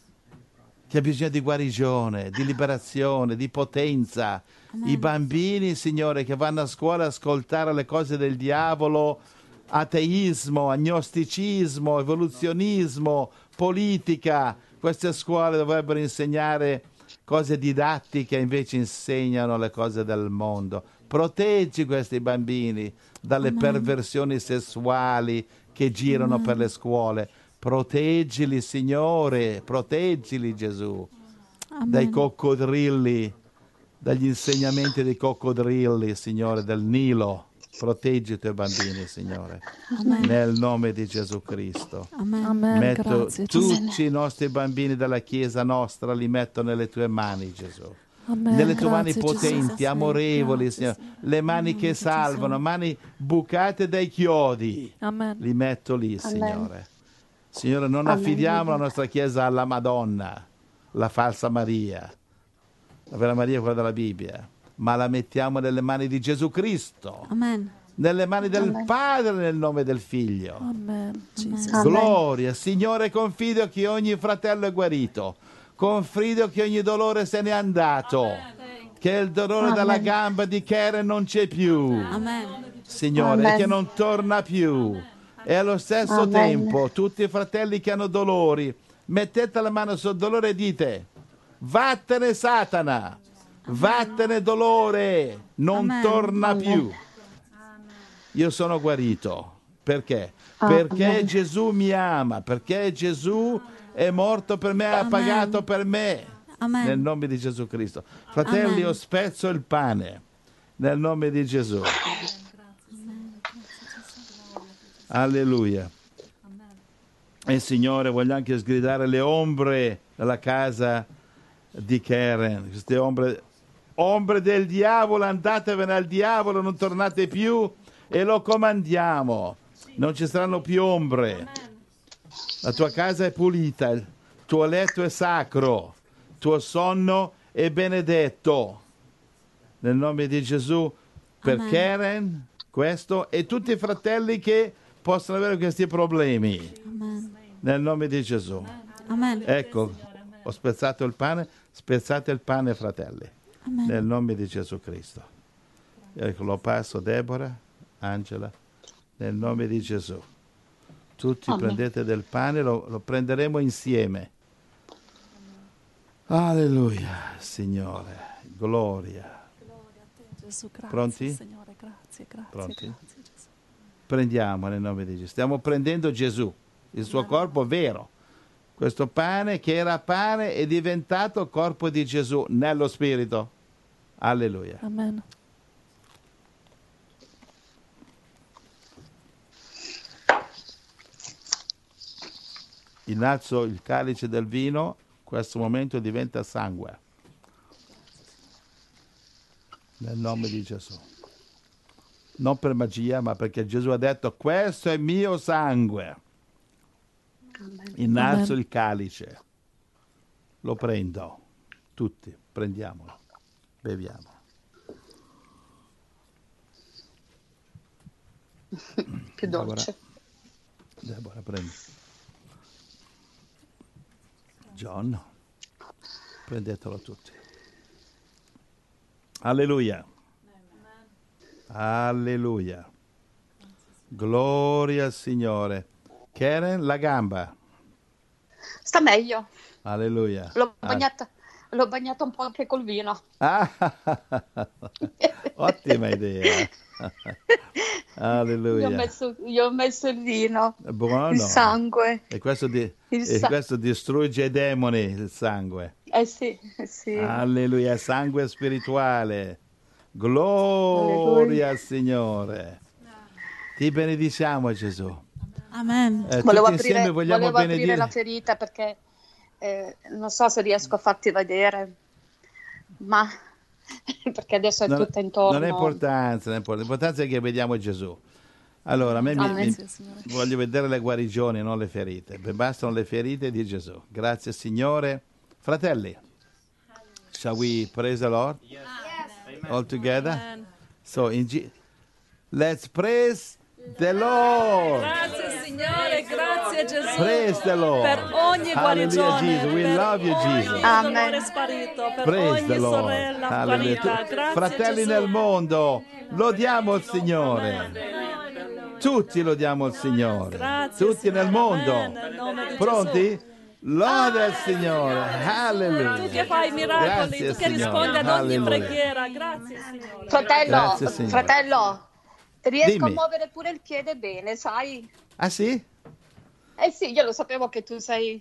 che ha bisogno di guarigione, di liberazione, di potenza. I bambini, Signore, che vanno a scuola a ascoltare le cose del diavolo, ateismo, agnosticismo, evoluzionismo, politica. Queste scuole dovrebbero insegnare cose didattiche, invece insegnano le cose del mondo. Proteggi questi bambini dalle perversioni sessuali che girano per le scuole. Proteggili, Signore, proteggili, Gesù, dai Amen. coccodrilli, dagli insegnamenti dei coccodrilli, Signore, del Nilo. Proteggi i tuoi bambini, Signore, nel nome di Gesù Cristo. Amen. Amen. Metto Grazie, Gesù. tutti i nostri bambini della Chiesa nostra, li metto nelle tue mani, Gesù. Amen. Nelle tue mani Grazie, Gesù. potenti, amorevoli, Grazie, Signore. Le mani che salvano, mani bucate dai chiodi. Amen. Li metto lì, Signore. Signore, non Amen. affidiamo la nostra Chiesa alla Madonna, la falsa Maria. La vera Maria è quella della Bibbia, ma la mettiamo nelle mani di Gesù Cristo, Amen. nelle mani del Amen. Padre, nel nome del Figlio. Amen. Jesus. Amen. Gloria, Signore, confido che ogni fratello è guarito, confido che ogni dolore se n'è andato, che il dolore Amen. dalla gamba di Karen non c'è più, Amen. Signore, Amen. che non torna più. E allo stesso Amen. tempo, tutti i fratelli che hanno dolori, mettete la mano sul dolore e dite: vattene Satana, vattene dolore, non Amen. torna Amen. più. Io sono guarito. Perché? Amen. Perché Gesù mi ama, perché Gesù è morto per me, ha Amen. pagato per me. Amen. Nel nome di Gesù Cristo. Fratelli, Amen. io spezzo il pane nel nome di Gesù. Alleluia. E Signore, voglio anche sgridare le ombre della casa di Karen, queste ombre, ombre del diavolo, andatevene al diavolo, non tornate più, e lo comandiamo. Non ci saranno più ombre. La tua casa è pulita, il tuo letto è sacro, il tuo sonno è benedetto. Nel nome di Gesù, per Amen. Karen, questo, e tutti i fratelli che possono avere questi problemi. Amen. Nel nome di Gesù. Amen. Ecco, ho spezzato il pane, spezzate il pane, fratelli, Amen. nel nome di Gesù Cristo. Ecco, lo passo, Deborah, Angela, nel nome di Gesù. Tutti Amen. prendete del pane, lo, lo prenderemo insieme. Alleluia, Signore, gloria. Gloria a te, Gesù. Grazie, Pronti? Signore. Grazie, grazie, Pronti? grazie, Gesù. Prendiamo nel nome di Gesù. Stiamo prendendo Gesù, il suo corpo vero, Questo pane che era pane è diventato corpo di Gesù nello Spirito. Alleluia. Amen. Innalzo il calice del vino, in questo momento diventa sangue. Nel nome di Gesù. Non per magia, ma perché Gesù ha detto: questo è mio sangue. Amen. Innalzo Amen. il calice. Lo prendo. Tutti, prendiamolo. Beviamo. Più dolce. Deborah, Deborah, prendi. John, prendetelo tutti. Alleluia. Alleluia. Gloria al Signore. Karen, la gamba. Sta meglio. Alleluia. L'ho Ah. bagnata, l'ho bagnata un po' anche col vino. Ah, ottima idea. Alleluia. Gli ho messo, gli ho messo il vino, Buono. il sangue. E questo, di- Il e sa- questo distrugge i demoni, il sangue. Eh sì, eh sì. Alleluia, sangue spirituale. Gloria Alleluia. al Signore. Ti benediciamo, Gesù. Amen. Eh, Volevo tutti aprire, insieme vogliamo volevo aprire benedire. la ferita perché eh, non so se riesco a farti vedere, ma perché adesso è Non, tutta intorno. non è importanza, non è importanza. L'importanza è che vediamo Gesù. Allora, a me mi, Amen. mi- Grazie, Signore. voglio vedere le guarigioni, non le ferite. Beh, bastano le ferite di Gesù. Grazie, Signore. Fratelli, shall we praise the Lord? All together? Amen. So, in G- let's praise the Lord. Grazie Signore, grazie Gesù Praise the Lord. per ogni Hallelujah, guarigione, Jesus. We per love you, ogni Jesus. Amen. dolore sparito, per Praise the ogni Lord. sorella Hallelujah. guarita. Tu- Grazie Fratelli Gesù. nel mondo, lodiamo il Signore. Tutti lodiamo il Signore. Grazie, Tutti nel Signore. mondo. Amen, nel nome di Pronti? Gesù. Loda il Signore. Tu che Alleluia. fai miracoli, Grazie, tu che rispondi Signore. ad ogni Alleluia. preghiera. Grazie Signore. Fratello, Grazie, Signore. fratello, riesco Dimmi. a muovere pure il piede bene, sai? Ah sì? Eh sì, io lo sapevo che tu sei,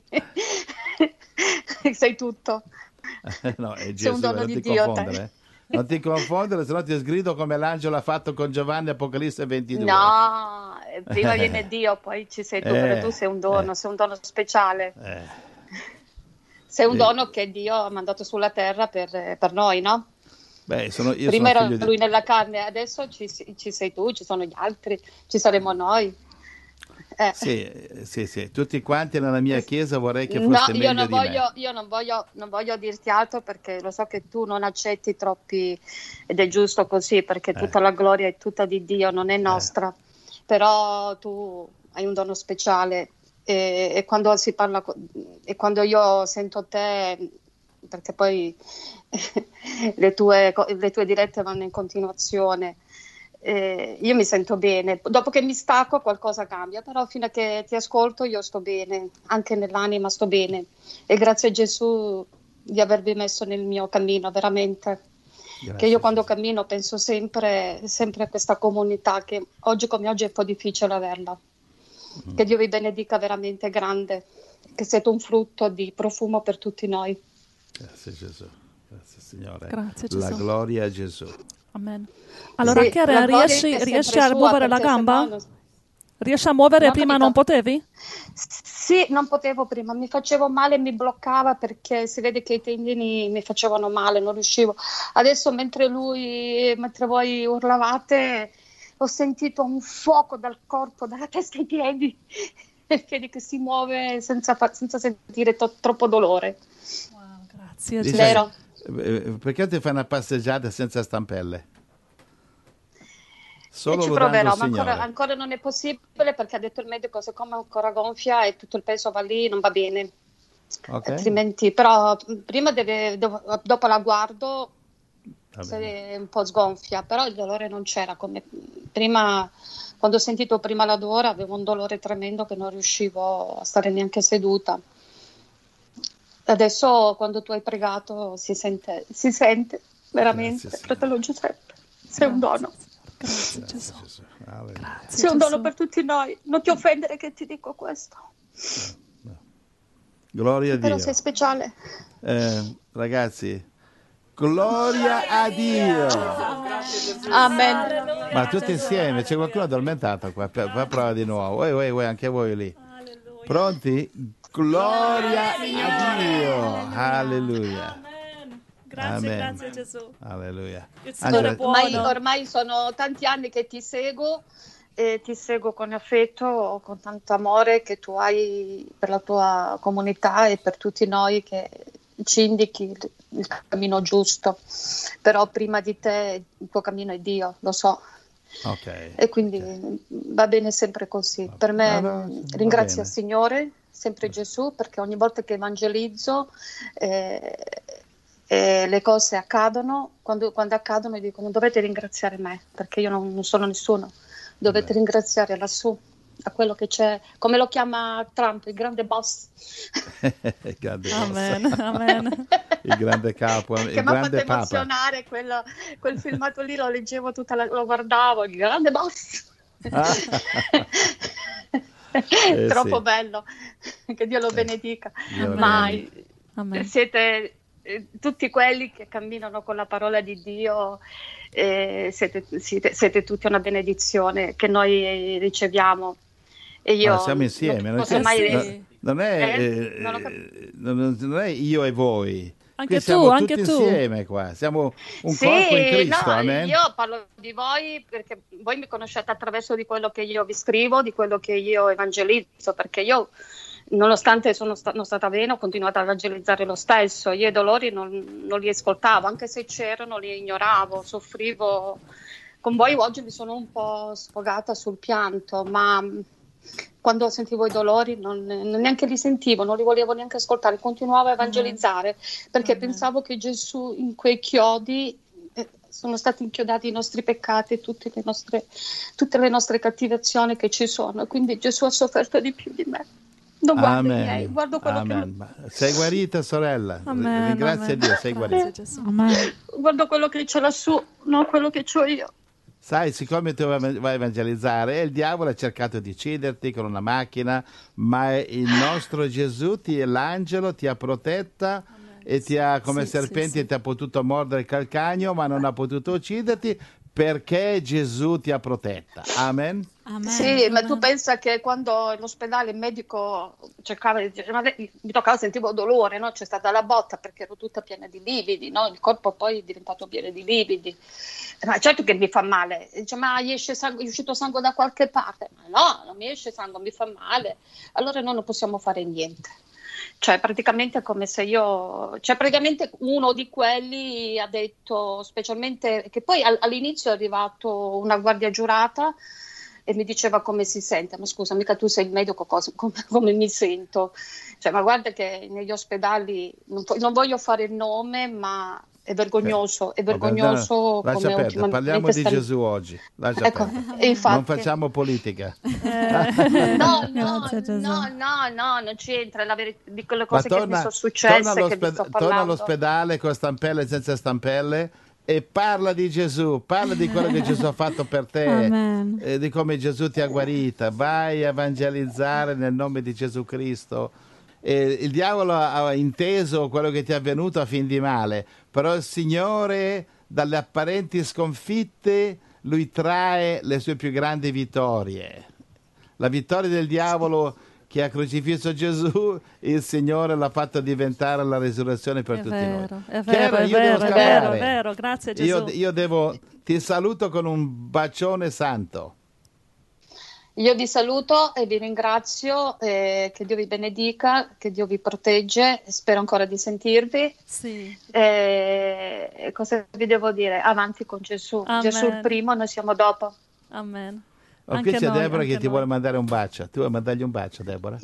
sei tutto. No, è Sei Gesù, un dono non di ti Dio, te. confondere. Non ti confondere, se no ti sgrido come l'angelo ha fatto con Giovanni, Apocalisse ventidue. No, eh, prima viene Dio, poi ci sei tu, Eh, perché tu sei un dono, eh. sei un dono speciale. Eh, Sei un Sì. dono che Dio ha mandato sulla terra per, per noi, no? beh, sono, io Prima sono era figlio di... lui nella carne, adesso ci, ci sei tu, ci sono gli altri, ci saremo noi. Eh. Sì, sì, sì, tutti quanti nella mia chiesa vorrei che No, foste io meglio non di me. voglio, io non voglio, non voglio dirti altro perché lo so che tu non accetti troppi ed è giusto così perché tutta la gloria è tutta di Dio, non è nostra. Però tu hai un dono speciale e, e quando si parla co- e quando io sento te, perché poi le tue, co- le tue dirette vanno in continuazione. Eh, io mi sento bene, dopo che mi stacco qualcosa cambia, però fino a che ti ascolto io sto bene, anche nell'anima sto bene e grazie a Gesù di avervi messo nel mio cammino, veramente. Grazie, Che io quando Gesù. cammino penso sempre, sempre a questa comunità che oggi come oggi è un po' difficile averla. Che Dio vi benedica veramente grande, che siete un frutto di profumo per tutti noi. Grazie Gesù, grazie Signore. Grazie, La Gesù. gloria a Gesù. Amen. Allora, Sì, Karen, la gloria riesci, è sempre riesci a sua, muovere la perché se gamba? no non- Riesci a muovere? Non ho Prima capito. non potevi? Sì, non potevo prima, mi facevo male, mi bloccava perché si vede che i tendini mi facevano male, non riuscivo. Adesso mentre lui, mentre voi urlavate, ho sentito un fuoco dal corpo, dalla testa ai piedi, il piede che si muove senza, fa- senza sentire to- troppo dolore. Wow, grazie Dice, Gesù. Vero. eh, perché ti fai una passeggiata senza stampelle? Solo E ci lodando proverò, il ma ancora, Signore. ancora non è possibile perché ha detto il medico siccome è ancora gonfia e tutto il peso va lì, non va bene. Ok? Altrimenti, però prima deve, dov- dopo la guardo Va se bene. è un po' sgonfia, però il dolore non c'era come prima, quando ho sentito prima la Dora avevo un dolore tremendo che non riuscivo a stare neanche seduta. Adesso quando tu hai pregato si sente, si sente veramente, Grazie, fratello Giuseppe, sei un dono. Grazie Grazie Gesù. Gesù. Alleluia. Grazie, Sei un dono Gesù. per tutti noi, non ti offendere che ti dico questo. Gloria a Però Dio. sei speciale. Eh, ragazzi, gloria a Dio. Amen. Ma tutti insieme, c'è qualcuno addormentato qua? Fa fa prova di nuovo. Uè, uè, uè, anche voi lì. Pronti? Gloria a Dio. Alleluia. Amen. Grazie, Amen. grazie Gesù. Alleluia. Il Signore è Angela, Ormai, buono. ormai sono tanti anni che ti seguo e ti seguo con affetto, con tanto amore che tu hai per la tua comunità e per tutti noi che ci indichi il, il cammino giusto. Però prima di te il tuo cammino è Dio, lo so. ok. E quindi va bene sempre così. Per me Ah, no, va ringrazio bene. il Signore, sempre Gesù, perché ogni volta che evangelizzo eh, eh, le cose accadono, quando, quando accadono dico non dovete ringraziare me, perché io non, non sono nessuno, dovete Beh. ringraziare lassù, a quello che c'è, come lo chiama Trump, il grande boss. Il grande boss. Amen, amen. Il grande capo, Che il mi ha fatto grande papa. emozionare, quello- quel filmato lì lo leggevo tutta la, lo guardavo, il grande boss. Ah. Eh, Troppo sì. bello, che Dio lo Eh, benedica. Dio lo Ma benedica. Amen. siete eh, tutti quelli che camminano con la parola di Dio, eh, siete, siete- siete tutti una benedizione che noi riceviamo. E io Ma siamo insieme, non non, posso Eh, mai... sì. no- non è, Eh? eh, Non ho cap- non, non è io e voi. Anche Qui tu, siamo anche tutti tu. insieme qua, siamo un Sì, corpo in Cristo, no, amen. io parlo di voi perché voi mi conoscete attraverso di quello che io vi scrivo, di quello che io evangelizzo, perché io, nonostante sono sta- non stata bene, ho continuato a evangelizzare lo stesso. Io i dolori non, non li ascoltavo, anche se c'erano li ignoravo, soffrivo. Con voi oggi mi sono un po' sfogata sul pianto, ma quando sentivo i dolori non, non neanche li sentivo, non li volevo neanche ascoltare, continuavo a evangelizzare perché Amen. pensavo che Gesù in quei chiodi eh, sono stati inchiodati i nostri peccati, tutte le nostre, tutte le nostre cattivazioni che ci sono, quindi Gesù ha sofferto di più di me. Non guardo i miei, Amen. guardo quello Amen. Ma sei guarita, sorella? Amen, Ringrazia amen. Dio, sei guarita. Grazie Gesù. Amen. che guardo quello che c'è lassù, non quello che c'ho io. Sai, siccome tu vai a evangelizzare, il diavolo ha cercato di ucciderti con una macchina, ma il nostro Gesù, ti, l'angelo, ti ha protetta e ti ha, come Sì, sì, serpenti, sì. ti ha potuto mordere il calcagno, ma non ha potuto ucciderti perché Gesù ti ha protetta. Amen. Amen. Sì, ma tu Amen. pensa che quando in ospedale il medico cercava di dire, ma lei- mi toccava, sentivo dolore, no? C'è stata la botta perché ero tutta piena di lividi, no? Il corpo poi è diventato pieno di lividi. Ma certo che mi fa male. Dice, ma gli esce sangue, è uscito sangue da qualche parte? Ma no, non mi esce sangue, mi fa male. Allora noi non possiamo fare niente. Cioè, praticamente è come se io, cioè, praticamente uno di quelli ha detto, specialmente, che poi all- all'inizio è arrivato una guardia giurata e mi diceva come si sente, ma scusa, mica tu sei il medico, cosa- come, come mi sento? Cioè, ma guarda che negli ospedali, non, vo- non voglio fare il nome, ma è vergognoso, è Vabbè, vergognoso lascia come perdere, parliamo ultimamente di stanno... Gesù oggi. Lascia Ecco, perdere. e infatti... Non facciamo politica. Eh, No, no, Grazie, Gesù. no, no, no, non c'entra, la verità di quelle Ma cose che mi torna, sono torna, successe, che vi all'osped- sto torna parlando. all'ospedale con stampelle e senza stampelle e parla di Gesù, parla di quello che Gesù ha fatto per te, Amen. e di come Gesù ti ha guarita. Vai a evangelizzare nel nome di Gesù Cristo. E il diavolo ha inteso quello che ti è avvenuto a fin di male, però il Signore dalle apparenti sconfitte lui trae le sue più grandi vittorie. La vittoria del diavolo che ha crocifisso Gesù, il Signore l'ha fatto diventare la risurrezione per È tutti vero, noi. è vero, Chiara, è io devo vero, è scappare. vero, è vero, grazie Gesù. Io, io devo, ti saluto con un bacione santo. Io vi saluto e vi ringrazio, eh, che Dio vi benedica, che Dio vi protegge, spero ancora di sentirvi. Sì, Eh, cosa vi devo dire? Avanti con Gesù. Amen. Gesù il primo, noi siamo dopo. amen. Oh, qui Anche c'è noi, Deborah che anche ti noi. vuole mandare un bacio. Tu vuoi mandargli un bacio, Deborah?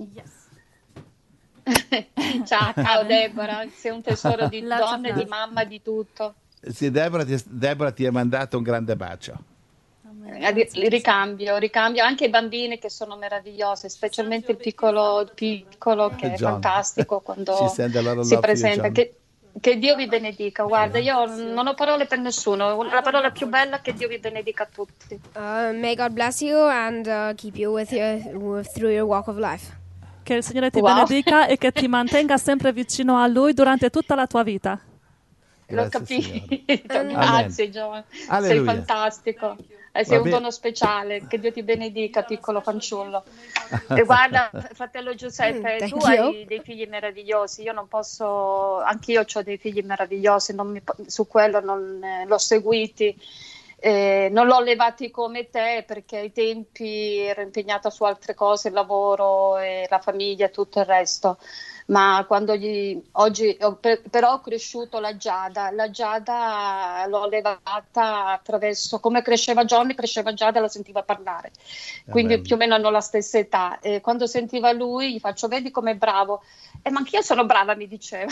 Ciao, ciao Deborah, sei un tesoro di Lots of donne, love. di mamma, di tutto. Sì, Deborah ti, Deborah ti ha mandato un grande bacio. Amen. Eh, Grazie, ri- Gesù. ricambio, ricambio anche i bambini che sono meravigliosi, specialmente il piccolo, il piccolo che è John. fantastico She quando sent a lot of si love to you, presenta. John. Che, che Dio vi benedica. Guarda, io non ho parole per nessuno. La parola più bella è che Dio vi benedica a tutti. Uh, may God bless you and uh, keep you with your with, through your walk of life. Che il Signore ti Wow. benedica e che ti mantenga sempre vicino a Lui durante tutta la tua vita. L'ho Grazie, capito, Signore. grazie John, sei Alleluia. fantastico, eh, sei Va un bene. dono speciale, che Dio ti benedica, piccolo fanciullo. E guarda, fratello Giuseppe, Mm, tu thank you. hai dei figli meravigliosi, io non posso, anch'io ho dei figli meravigliosi, non mi po- su quello non eh, l'ho seguiti, eh, non l'ho levati come te perché ai tempi ero impegnata su altre cose, il lavoro e la famiglia e tutto il resto. Ma quando gli, oggi ho, per- però ho cresciuto la Giada, la Giada l'ho levata attraverso come cresceva Johnny, cresceva Giada, la sentiva parlare, quindi Amen. più o meno hanno la stessa età. E quando sentiva lui gli faccio vedi com'è bravo, e ma anch'io sono brava, mi diceva.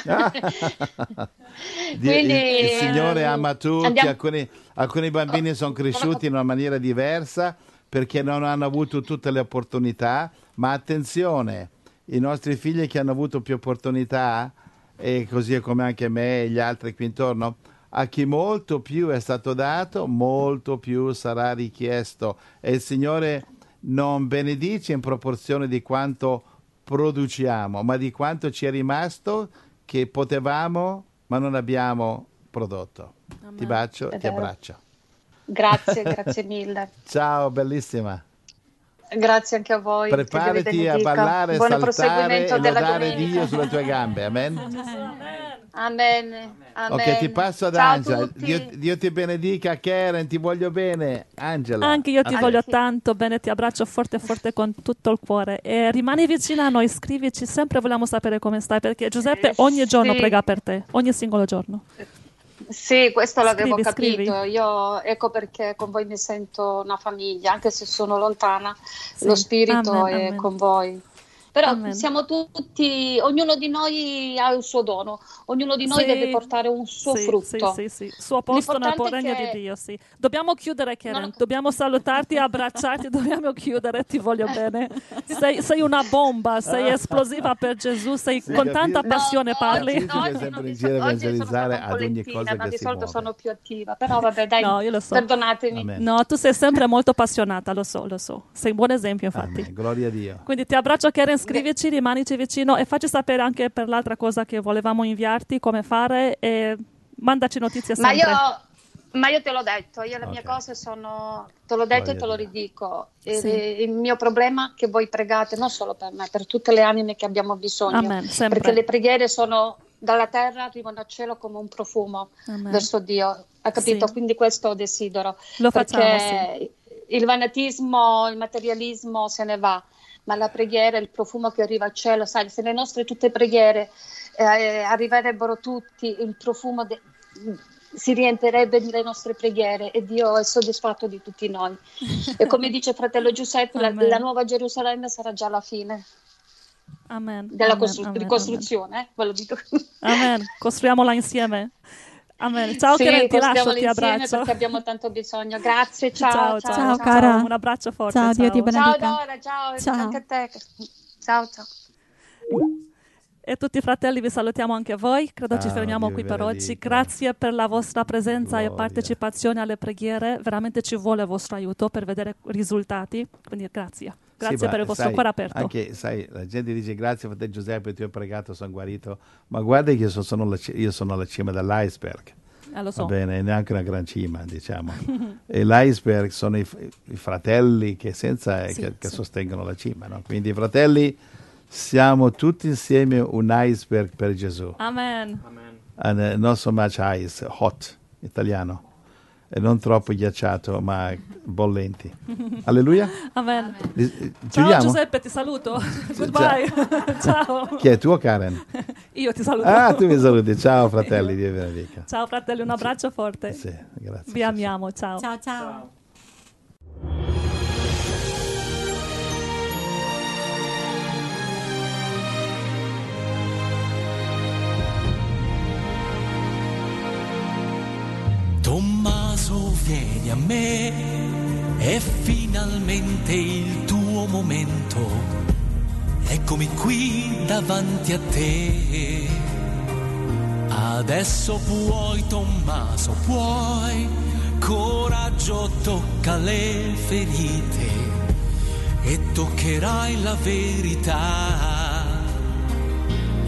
Dio- il, il Signore ama ehm, tutti, andiamo- alcuni, alcuni bambini sono cresciuti in una maniera diversa perché non hanno avuto tutte le opportunità, ma attenzione, i nostri figli che hanno avuto più opportunità, e così come anche me e gli altri qui intorno, a chi molto più è stato dato, molto più sarà richiesto, e il Signore non benedice in proporzione di quanto produciamo, ma di quanto ci è rimasto che potevamo ma non abbiamo prodotto. Ti bacio, È ti vero. abbraccio. Grazie, grazie mille. Ciao, bellissima. Grazie anche a voi. che Dio vi Preparati a benedica. ballare, Buon saltare proseguimento e della lodare domenica. Dio sulle tue gambe. Amen. Amen. Amen. Ok, ti passo ad Ciao a Angela. tutti. Dio, Dio ti benedica, Karen, ti voglio bene. Angela. Anche io ti a te. voglio tanto bene, ti abbraccio forte forte con tutto il cuore e rimani vicina a noi, scrivici, sempre vogliamo sapere come stai, perché Giuseppe Eh, ogni giorno sì. prega per te, ogni singolo giorno. Sì, questo l'avevo Scrivi, capito. scrivi. Io ecco perché con voi mi sento una famiglia, anche se sono lontana, Sì. lo spirito Amen, è amen. con voi. Però Amen. siamo tutti, ognuno di noi ha il suo dono, ognuno di noi Sì. deve portare un suo Sì, frutto. Sì, sì, sì. Suo posto nel L'importante è regno che- di Dio, sì. Dobbiamo chiudere, Karen. Non- Dobbiamo salutarti, abbracciarti, dobbiamo chiudere. Ti voglio bene. Sei, sei una bomba, sei esplosiva per Gesù, sei Sì, con capito? tanta passione No, parli. Oggi- oggi sempre non in di giro sol- oggi sono evangelizzare stata un po' ad ogni lentina, cosa ma che di si solito muove. sono più attiva. Però vabbè, dai, No, io lo so. perdonatemi. Amen. No, tu sei sempre molto appassionata, lo so, lo so. Sei un buon esempio, infatti. Amen. Gloria a Dio. Quindi ti abbraccio, Karen, scrivici, rimanici vicino e facci sapere anche per l'altra cosa che volevamo inviarti, come fare, e mandaci notizie Ma sempre. io, ma io te l'ho detto, io le mie Ok. cose sono, te l'ho detto Gloria e te a lo Dio. ridico. E Sì. il mio problema è che voi pregate non solo per me, per tutte le anime che abbiamo bisogno. Amen, sempre. Perché le preghiere sono dalla terra, arrivano al cielo come un profumo Amen. verso Dio. Ha capito? Sì. Quindi questo desidero. Lo facciamo, perché il fanatismo, il materialismo se ne va, ma la preghiera è il profumo che arriva al cielo. Sai, se le nostre tutte preghiere eh, arriverebbero tutti, il profumo de- si riempirebbe delle nostre preghiere e Dio è soddisfatto di tutti noi. E come dice fratello Giuseppe, la, Amen. la nuova Gerusalemme sarà già la fine Amen. della Amen, costru- amen, ricostruzione, eh, ve lo dico. Amen. Amen. Costruiamola insieme. Amen. Ciao, Sì, Karen, ti lascio, costruiamoli ti insieme abbraccio. perché abbiamo tanto bisogno. Grazie, ciao, Ciao, ciao, ciao, Ciao, cara. Un abbraccio forte. Ciao, Dio ti benedica. Ciao Dora, ciao, Ciao. anche a te. Ciao, ciao. E tutti i fratelli vi salutiamo anche voi. Credo ci Ciao, fermiamo Dio qui vi per oggi. benedica. Grazie per la vostra presenza e Gloria. partecipazione alle preghiere. Veramente ci vuole il vostro aiuto per vedere risultati. Quindi grazie. Grazie Sì, ma per il vostro sai, cuore aperto. Anche, sai, la gente dice grazie a te Giuseppe, ti ho pregato, sono guarito. Ma guarda che io sono, sono la, ci- io sono alla cima dell'iceberg. Eh, lo so. Va bene, neanche una gran cima, diciamo. E l'iceberg sono i, i fratelli che, senza, Sì, che, che sì. sostengono la cima. No? Quindi i fratelli siamo tutti insieme un iceberg per Gesù. Amen. And, uh, not so much ice, hot, italiano. E non troppo ghiacciato, ma bollenti. Alleluia. Amen. Di- Ciao Chiudiamo? Giuseppe, ti saluto. Goodbye. Ciao. Chi è tu o Karen? Io ti saluto. Ah, tu mi saluti. Ciao fratelli, Dio vi benedica. Ciao fratelli, un abbraccio forte. Sì, grazie. Vi sì, sì. amiamo, ciao. Ciao, ciao. Tommaso, vieni a me, è finalmente il tuo momento. Eccomi qui davanti a te. Adesso puoi, Tommaso, puoi. Coraggio, tocca le ferite e toccherai la verità.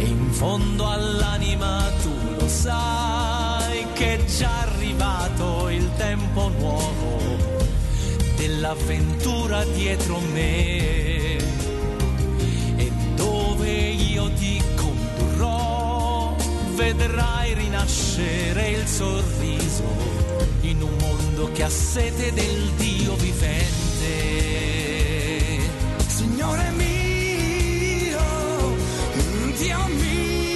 e in fondo all'anima tu lo sai che è già arrivato il tempo nuovo dell'avventura dietro me, e dove io ti condurrò vedrai rinascere il sorriso in un mondo che ha sete del Dio vivente. Signore mio, Dio mio,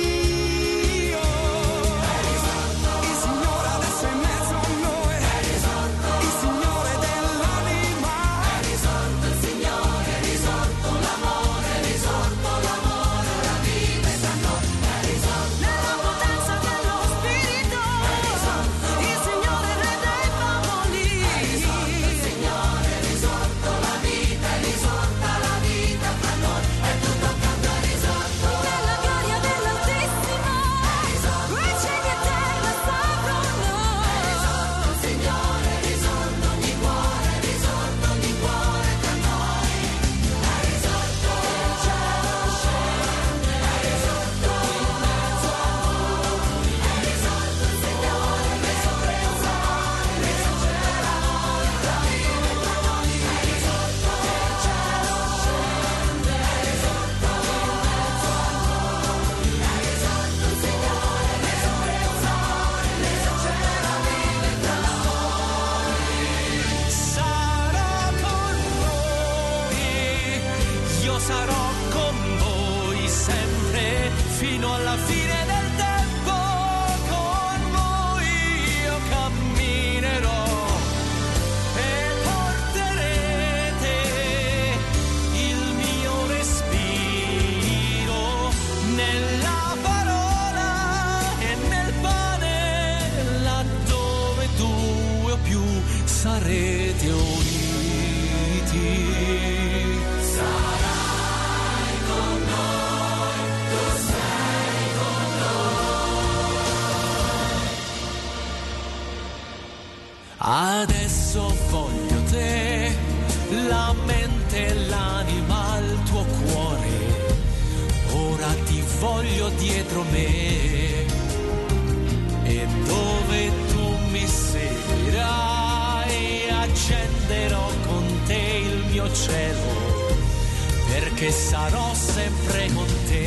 il Signore adesso è in mezzo a noi, il Signore dell'anima, è risorto il Signore, è risorto l'amore, è risorto l'amore, ora vive tra noi, è risorto nella potenza dello Spirito, il Signore re dei popoli, è risorto il Signore, è risorto la vita, è risorta la vita fra noi, è tutto canto, è risorto nella gloria dell'Altissimo, è risorto i cieli e terra s'aprono, è risorto il Signore, è risorto ogni cuore, è risorto ogni cuore tra noi, è risorto il cielo scende, è risorto in mezzo a noi, è risorto il Signore, le sorprese risorgerà ora vive tra noi, è risorto il cielo scende, è risorto in mezzo a noi, è risorto il Signore, le sorprese risorgerà vive tra noi. Sarà con noi, io sarò con voi sempre fino alla fine del tempo, con voi io camminerò e porterete il mio respiro nella parola e nel pane, laddove due o più sarete uniti. Sarai con noi, tu sei con noi. Adesso voglio te, la mente, l'anima, il tuo cuore, ora ti voglio dietro me, e dove tu mi seguirai accenderò con te il mio cielo, perché sarò sempre con te.